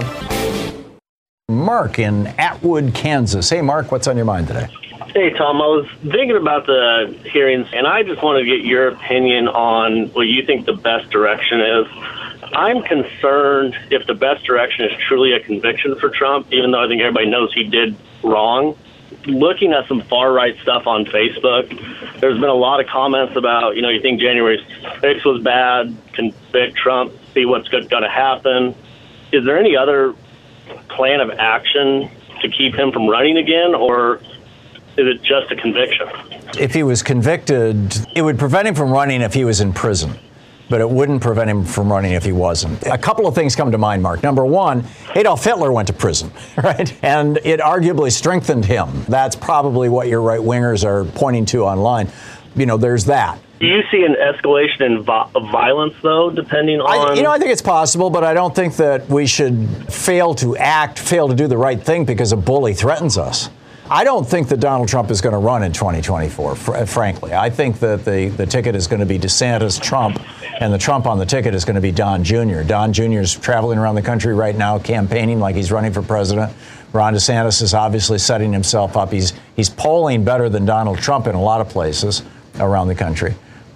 Mark in Atwood, Kansas. Hey, Mark, what's on your mind today? Hey, Tom, I was thinking about the hearings, and I just want to get your opinion on what you think the best direction is. I'm concerned if the best direction is truly a conviction for Trump, even though I think everybody knows he did wrong. Looking at some far-right stuff on Facebook, there's been a lot of comments about, you know, you think January sixth was bad, convict Trump, see what's going to happen. Is there any other plan of action to keep him from running again, or is it just a conviction? If he was convicted, it would prevent him from running if he was in prison. But it wouldn't prevent him from running if he wasn't. A couple of things come to mind, Mark. Number one, Adolf Hitler went to prison, right? And it arguably strengthened him. That's probably what your right-wingers are pointing to online. you know, there's that. Do you see an escalation in vi- violence, though, depending on... I, you know, I think it's possible, but I don't think that we should fail to act, fail to do the right thing because a bully threatens us. I don't think that Donald Trump is going to run in twenty twenty-four, fr- frankly. I think that the, the ticket is going to be DeSantis, Trump, and the Trump on the ticket is going to be Don Junior Don Junior is traveling around the country right now campaigning like he's running for president. Ron DeSantis is obviously setting himself up. He's, he's polling better than Donald Trump in a lot of places around the country.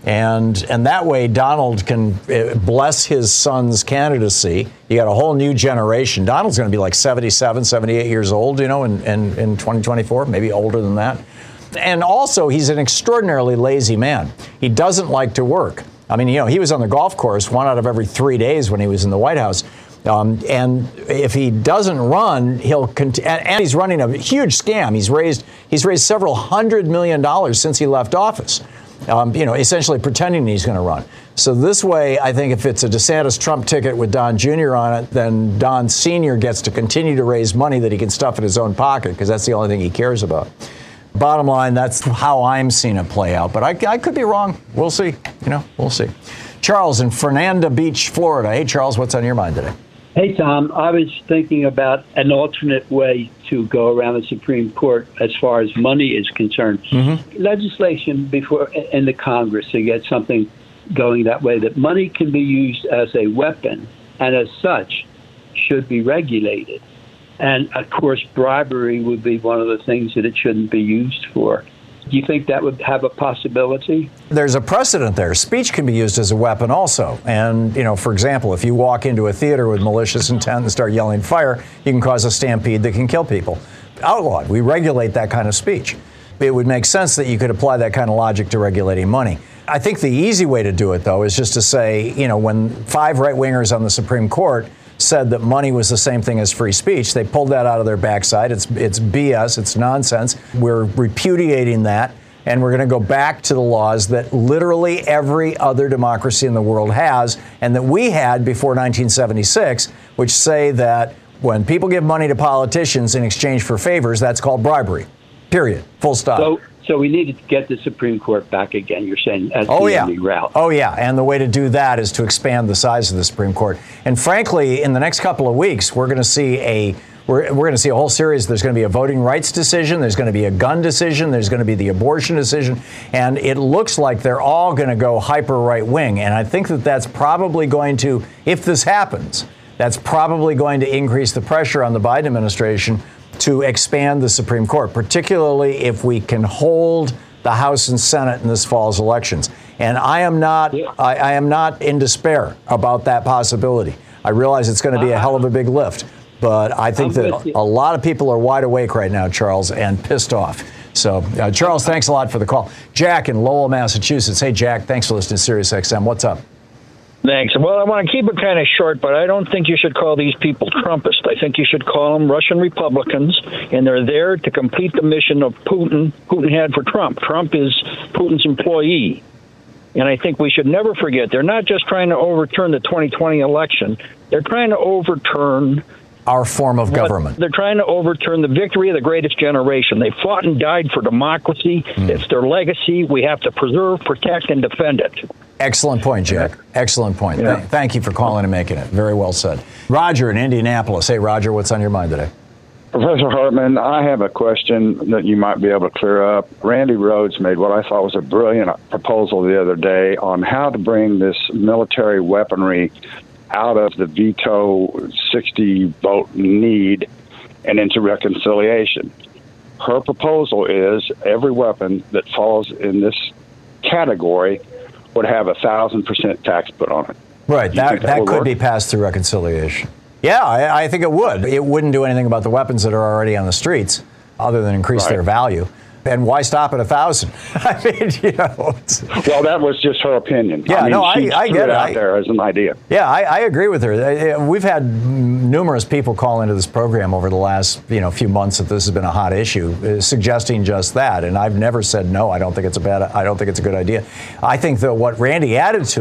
And and that way, Donald can bless his son's candidacy. You got a whole new generation. Donald's going to be like seventy-seven, seventy-eight years old, you know, in, in, in twenty twenty-four, maybe older than that. And also, he's an extraordinarily lazy man. He doesn't like to work. I mean, you know, he was on the golf course one out of every three days when he was in the White House. Um, and if he doesn't run, he'll cont- and, and he's running a huge scam. He's raised he's raised several hundred million dollars since he left office. Um, you know, essentially pretending he's going to run. So this way, I think if it's a DeSantis-Trump ticket with Don Junior on it, then Don Senior gets to continue to raise money that he can stuff in his own pocket because that's the only thing he cares about. Bottom line, that's how I'm seeing it play out. But I, I could be wrong. We'll see. You know, we'll see. Charles in Fernandina Beach, Florida. Hey, Charles, what's on your mind today? Hey, Tom, I was thinking about an alternate way to go around the Supreme Court as far as money is concerned. Mm-hmm. Legislation before in the Congress to get something going that way, that money can be used as a weapon and as such should be regulated. And, of course, bribery would be one of the things that it shouldn't be used for. Do you think that would have a possibility? There's a precedent there. Speech can be used as a weapon also. And, you know, for example, if you walk into a theater with malicious intent and start yelling fire, you can cause a stampede that can kill people. Outlawed. We regulate that kind of speech. It would make sense that you could apply that kind of logic to regulating money. I think the easy way to do it, though, is just to say, you know, when five right-wingers on the Supreme Court said that money was the same thing as free speech, they pulled that out of their backside. It's it's B S. It's nonsense. We're repudiating that, and we're going to go back to the laws that literally every other democracy in the world has, and that we had before nineteen seventy-six, which say that when people give money to politicians in exchange for favors, that's called bribery. Period. Full stop. So, so we need to get the Supreme Court back again, you're saying, as oh, the yeah. only route. Oh, yeah. And the way to do that is to expand the size of the Supreme Court. And frankly, in the next couple of weeks, we're going to see a we're, we're going to see a whole series. There's going to be a voting rights decision. There's going to be a gun decision. There's going to be the abortion decision. And it looks like they're all going to go hyper right wing. And I think that that's probably going to, if this happens, that's probably going to increase the pressure on the Biden administration to expand the Supreme Court, particularly if we can hold the House and Senate in this fall's elections. And I am not I, I am not in despair about that possibility. I realize it's going to be a hell of a big lift, but I think that a lot of people are wide awake right now, Charles, and pissed off. So, uh, Charles, thanks a lot for the call. Jack in Lowell, Massachusetts. Hey, Jack, thanks for listening to Sirius X M. What's up? Thanks. Well, I want to keep it kind of short, but I don't think you should call these people Trumpists. I think you should call them Russian Republicans, and they're there to complete the mission of Putin, Putin had for Trump. Trump is Putin's employee. And I think we should never forget, they're not just trying to overturn the twenty twenty election. They're trying to overturn our form of government. They're trying to overturn the victory of the greatest generation. They fought and died for democracy. Mm. It's their legacy. We have to preserve, protect, and defend it. Excellent point, Jack. Excellent point. Yeah. Th- thank you for calling and making it. Very well said. Roger in Indianapolis. Hey, Roger, what's on your mind today? Professor Hartman, I have a question that you might be able to clear up. Randy Rhodes made what I thought was a brilliant proposal the other day on how to bring this military weaponry out of the veto sixty vote need and into reconciliation. Her proposal is every weapon that falls in this category would have a thousand percent tax put on it. Right. That, that, that could work? be passed through reconciliation. Yeah, I, I think it would. It wouldn't do anything about the weapons that are already on the streets other than increase right. their value. And why stop at a thousand? I mean, you know. It's... Well, that was just her opinion. Yeah, I mean, no, I, she I threw get it it. out I, there as an idea. Yeah, I, I agree with her. We've had numerous people call into this program over the last, you know, few months that this has been a hot issue, uh, suggesting just that. And I've never said no. I don't think it's a bad. I don't think it's a good idea. I think that what Randy added to it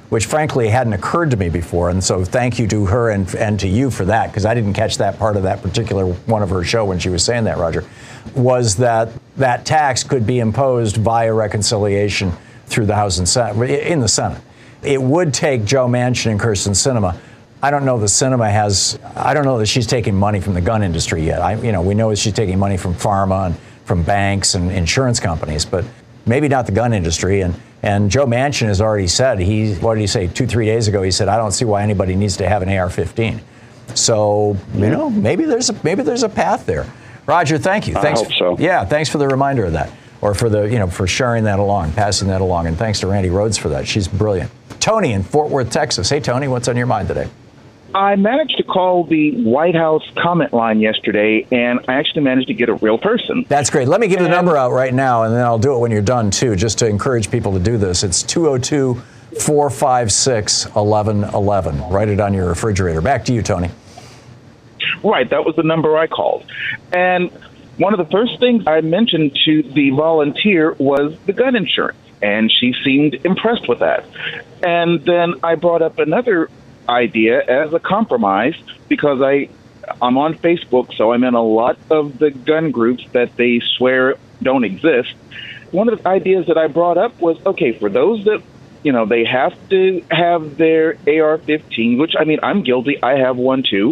which frankly hadn't occurred to me before. And so thank you to her and, and to you for that, because I didn't catch that part of that particular one of her show when she was saying that, Roger, was that that tax could be imposed via reconciliation through the House and Senate, in the Senate. It would take Joe Manchin and Kyrsten Sinema. I don't know that Sinema has, I don't know that she's taking money from the gun industry yet. I, you know, we know that she's taking money from pharma and from banks and insurance companies, but maybe not the gun industry. And, and Joe Manchin has already said, he, what did he say, two, three days ago, he said, I don't see why anybody needs to have an A R fifteen. So, you know, maybe there's a, maybe there's a path there. Roger, thank you. Thanks. I hope so. Yeah, thanks for the reminder of that, or for the, you know, for sharing that along, passing that along. And thanks to Randy Rhodes for that. She's brilliant. Tony in Fort Worth, Texas. Hey, Tony, what's on your mind today? I managed to call the White House comment line yesterday, and I actually managed to get a real person. That's great. Let me give and the number out right now, and then I'll do it when you're done, too, just to encourage people to do this. It's two oh two, four five six, eleven eleven. Write it on your refrigerator. Back to you, Tony. Right. That was the number I called. And one of the first things I mentioned to the volunteer was the gun insurance, and she seemed impressed with that. And then I brought up another idea as a compromise, because I, I'm on Facebook, so I'm in a lot of the gun groups that they swear don't exist. One of the ideas that I brought up was, okay, for those that, you know, they have to have their A R fifteen, which, I mean, I'm guilty. I have one too.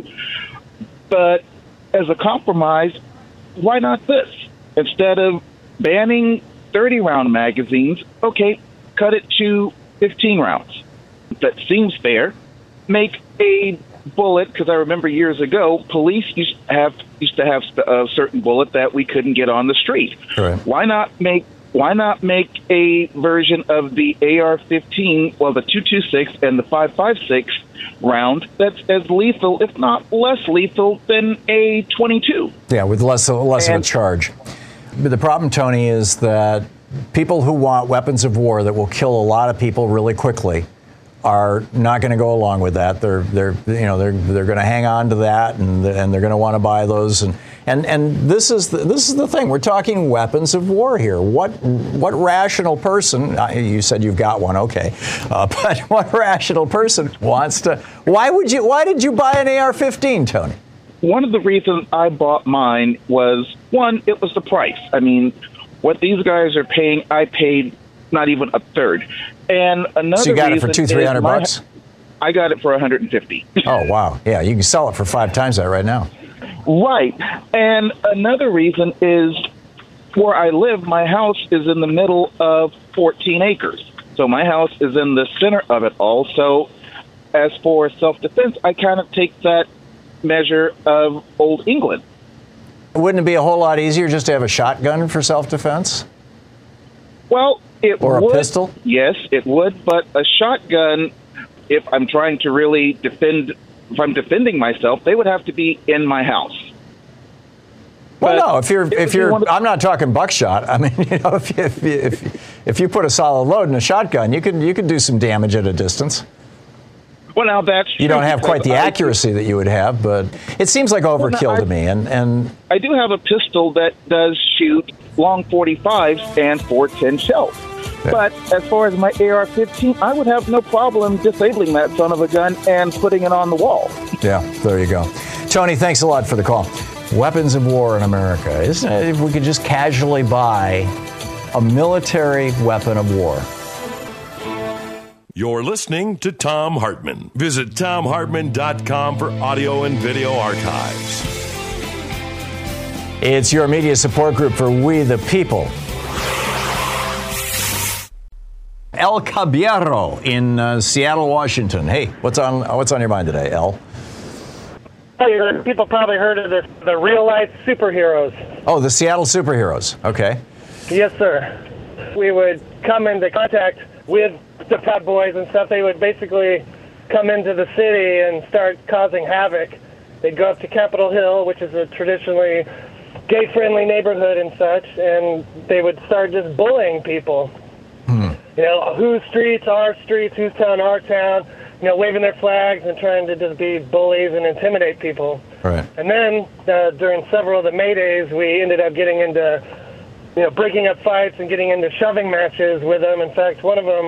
But as a compromise, why not this? Instead of banning thirty round magazines, okay, cut it to fifteen rounds. That seems fair. Make a bullet, because I remember years ago, police used to have used to have a certain bullet that we couldn't get on the street. Right. Why not make Why not make a version of the A R fifteen, well, the two twenty-six and the five fifty-six round that's as lethal, if not less lethal, than a twenty-two? Yeah, with less less and, of a charge. But the problem, Tony, is that people who want weapons of war that will kill a lot of people really quickly are not going to go along with that. They're they're you know they're they're going to hang on to that, and and they're going to want to buy those. And and and this is the, this is the thing. We're talking weapons of war here. What what rational person? You said you've got one, okay, uh, but what rational person wants to? Why would you? Why did you buy an A R fifteen, Tony? One of the reasons I bought mine was, one, it was the price. I mean, what these guys are paying, I paid not even a third. And another so you got it for reason two, three hundred my, bucks? I got it for one hundred fifty. Oh wow! Yeah, you can sell it for five times that right now. Right. And another reason is, where I live, my house is in the middle of fourteen acres. So my house is in the center of it all. So as for self-defense, I kind of take that measure of old England. Wouldn't it be a whole lot easier just to have a shotgun for self-defense? Well, it or would. a pistol? Yes, it would. But a shotgun, if I'm trying to really defend, if I'm defending myself, they would have to be in my house. Well, but no. If you're, if you're, to, I'm not talking buckshot. I mean, you know, if you, if you, if, if you put a solid load in a shotgun, you can you can do some damage at a distance. Well, now that's true. You don't have quite the accuracy that you would have, but it seems like overkill well, I, to me. And, and I do have a pistol that does shoot long forty-fives and four ten shells. Yeah. But as far as my A R fifteen, I would have no problem disabling that son of a gun and putting it on the wall. Yeah, there you go. Tony, thanks a lot for the call. Weapons of war in America. Isn't it? If we could just casually buy a military weapon of war. You're listening to Thom Hartmann. Visit Thom Hartmann dot com for audio and video archives. It's your media support group for We the People. El Caballero in uh, Seattle, Washington. Hey, what's on what's on your mind today, El? Oh, people probably heard of this, the real-life superheroes. Oh, the Seattle superheroes. Okay. Yes, sir. We would come into contact with the Proud Boys and stuff. They would basically come into the city and start causing havoc. They'd go up to Capitol Hill, which is a traditionally gay-friendly neighborhood and such, and they would start just bullying people. Hmm. You know, whose streets, our streets, whose town, our town, you know, waving their flags and trying to just be bullies and intimidate people. Right. And then uh, during several of the May Days, we ended up getting into, you know, breaking up fights and getting into shoving matches with them. In fact, one of them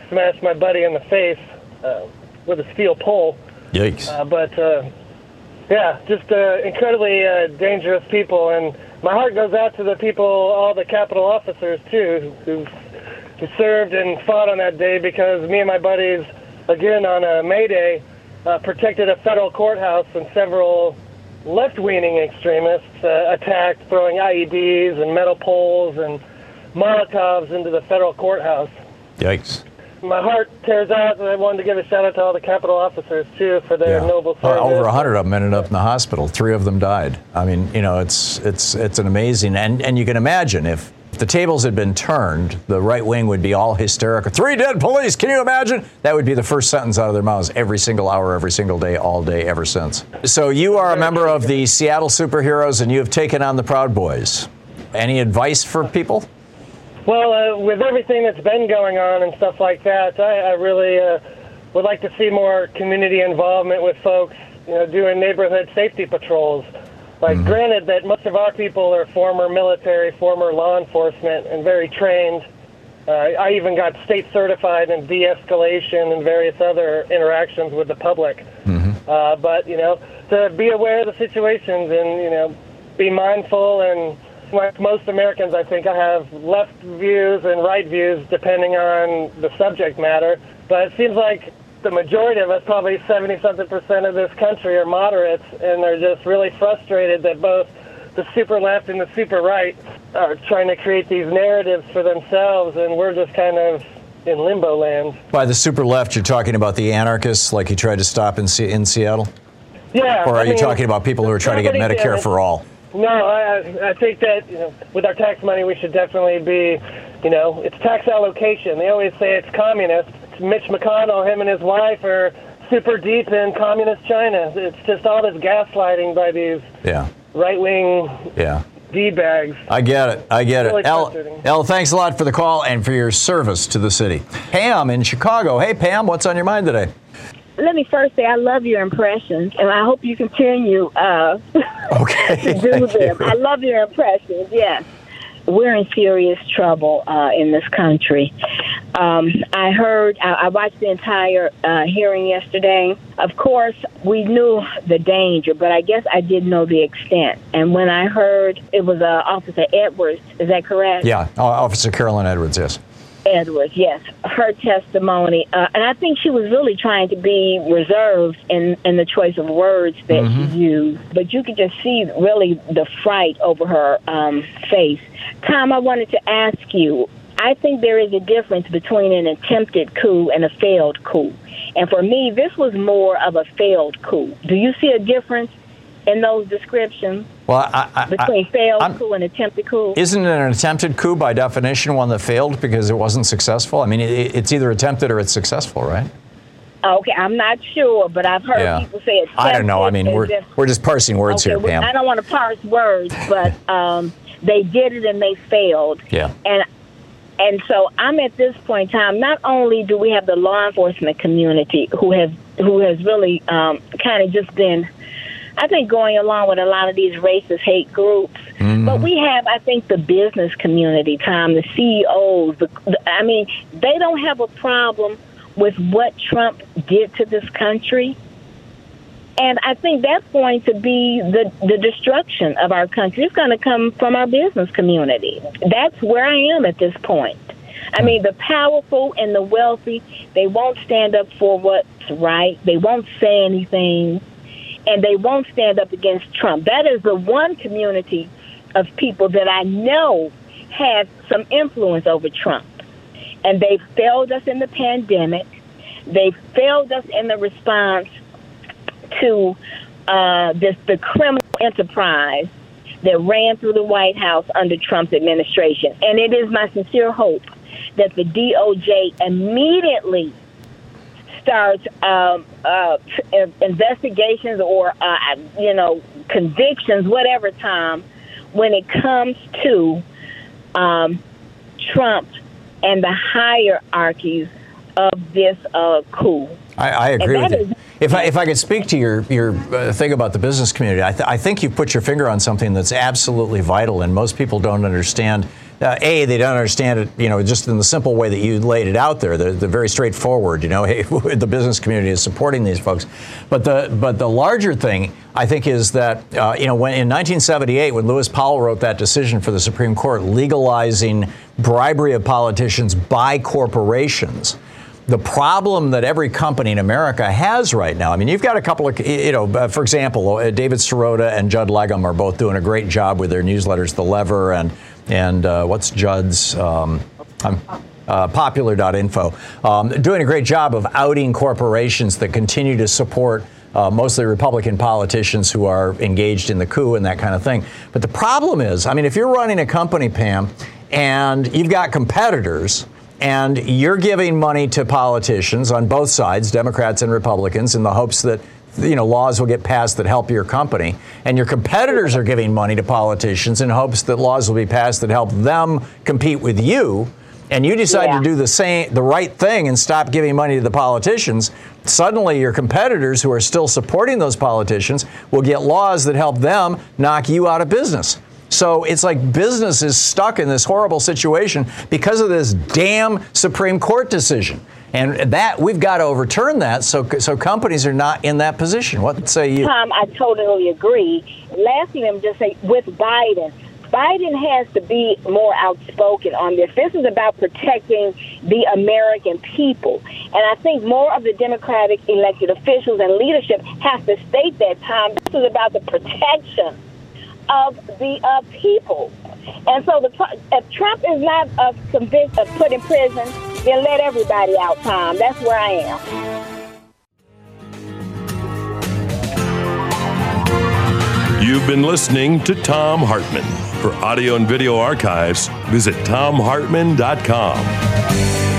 smashed my buddy in the face uh, with a steel pole. Yikes. Uh, but, uh, yeah, just uh, incredibly uh, dangerous people. And my heart goes out to the people, all the Capitol officers, too, who, who served and fought on that day, because me and my buddies, again, on a May Day, uh, protected a federal courthouse, and several left-leaning extremists uh, attacked, throwing I E Ds and metal poles and Molotovs into the federal courthouse. Yikes. My heart tears out, and I wanted to give a shout-out to all the Capitol officers, too, for their Yeah. noble service. Uh, over one hundred of them ended up in the hospital. Three of them died. I mean, you know, it's it's it's an amazing, and, and you can imagine if the tables had been turned, the right wing would be all hysterical. Three dead police, can you imagine? That would be the first sentence out of their mouths every single hour, every single day, all day, ever since. So you are a member of the Seattle Superheroes, and you have taken on the Proud Boys. Any advice for people? Well, uh, with everything that's been going on and stuff like that, I, I really uh, would like to see more community involvement with folks, you know, doing neighborhood safety patrols. Like, mm-hmm. granted that most of our people are former military, former law enforcement, and very trained. Uh, I even got state certified in de-escalation and various other interactions with the public. Mm-hmm. Uh, but, you know, to be aware of the situations and, you know, be mindful. And like most Americans, I think I have left views and right views depending on the subject matter. But it seems like the majority of us, probably seventy-something percent of this country, are moderates, and they're just really frustrated that both the super left and the super right are trying to create these narratives for themselves, and we're just kind of in limbo land. By the super left, you're talking about the anarchists like you tried to stop in, C- in Seattle? Yeah. Or are I you mean, talking about people who are trying to get Medicare for all? No, I, I think that, you know, with our tax money, we should definitely be, you know, it's tax allocation. They always say it's communist. It's Mitch McConnell, him and his wife are super deep in communist China. It's just all this gaslighting by these yeah. right-wing yeah. D-bags. I get it. I get Really it. El, frustrating. El, thanks a lot for the call and for your service to the city. Pam in Chicago. Hey, Pam, what's on your mind today? Let me first say I love your impressions, and I hope you continue uh, okay, to do them. you. I love your impressions, yes. We're in serious trouble uh, in this country. Um, I heard, I, I watched the entire uh, hearing yesterday. Of course, we knew the danger, but I guess I didn't know the extent. And when I heard it was uh, Officer Edwards, is that correct? Yeah, Officer Carolyn Edwards, yes. Edwards, yes, her testimony, uh, and I think she was really trying to be reserved in, in the choice of words that mm-hmm. she used, but you could just see really the fright over her um, face. Tom, I wanted to ask you, I think there is a difference between an attempted coup and a failed coup, and for me, this was more of a failed coup. Do you see a difference in those descriptions? Well, I, I, between failed I'm, coup and attempted coup? Isn't it an attempted coup by definition one that failed because it wasn't successful? I mean, it, it's either attempted or it's successful, right? Okay, I'm not sure, but I've heard yeah. people say attempted. I don't know. I mean, we're just, we're just parsing words okay, here, Pam. Well, I don't want to parse words, but um, they did it and they failed. Yeah. And and so I'm at this point in time. Not only do we have the law enforcement community who have who has really um, kind of just been, I think, going along with a lot of these racist hate groups. Mm-hmm. But we have, I think, the business community, Tom, the C E Os. The, the, I mean, they don't have a problem with what Trump did to this country. And I think that's going to be the, the destruction of our country. It's going to come from our business community. That's where I am at this point. I mean, the powerful and the wealthy, they won't stand up for what's right. They won't say anything. And they won't stand up against Trump. That is the one community of people that I know has some influence over Trump. And they failed us in the pandemic. They failed us in the response to uh, this the criminal enterprise that ran through the White House under Trump's administration. And it is my sincere hope that the D O J immediately starts um, uh, investigations or, uh, you know, convictions, whatever time, when it comes to um, Trump and the hierarchies of this uh, coup. I, I agree with you. Is, if I if I could speak to your your uh, thing about the business community, I, th- I think you put your finger on something that's absolutely vital, and most people don't understand uh, A, they don't understand it, you know, just in the simple way that you laid it out there. They're, they're very straightforward, you know, hey, the business community is supporting these folks. But the but the larger thing, I think, is that, uh, you know, when in nineteen seventy-eight, when Lewis Powell wrote that decision for the Supreme Court legalizing bribery of politicians by corporations, the problem that every company in America has right now, I mean, you've got a couple of, you know, uh, for example, uh, David Sirota and Judd Legum are both doing a great job with their newsletters, The Lever and, and uh, what's Judd's, um, um, uh, popular dot info, um, doing a great job of outing corporations that continue to support uh, mostly Republican politicians who are engaged in the coup and that kind of thing. But the problem is, I mean, if you're running a company, Pam, and you've got competitors, and you're giving money to politicians on both sides, Democrats and Republicans, in the hopes that, you know, laws will get passed that help your company. And your competitors are giving money to politicians in hopes that laws will be passed that help them compete with you. And you decide yeah. to do the same, the right thing and stop giving money to the politicians. Suddenly your competitors who are still supporting those politicians will get laws that help them knock you out of business. So it's like business is stuck in this horrible situation because of this damn Supreme Court decision. And that we've got to overturn that so so companies are not in that position. What say you? Tom, I totally agree. Lastly, I'm just saying with Biden, Biden has to be more outspoken on this. This is about protecting the American people. And I think more of the Democratic elected officials and leadership have to state that, Tom. This is about the protection of the uh, people. And so the, if Trump is not uh, convinced of put in prison, then let everybody out, Tom. That's where I am. You've been listening to Thom Hartmann. For audio and video archives, visit thom hartmann dot com.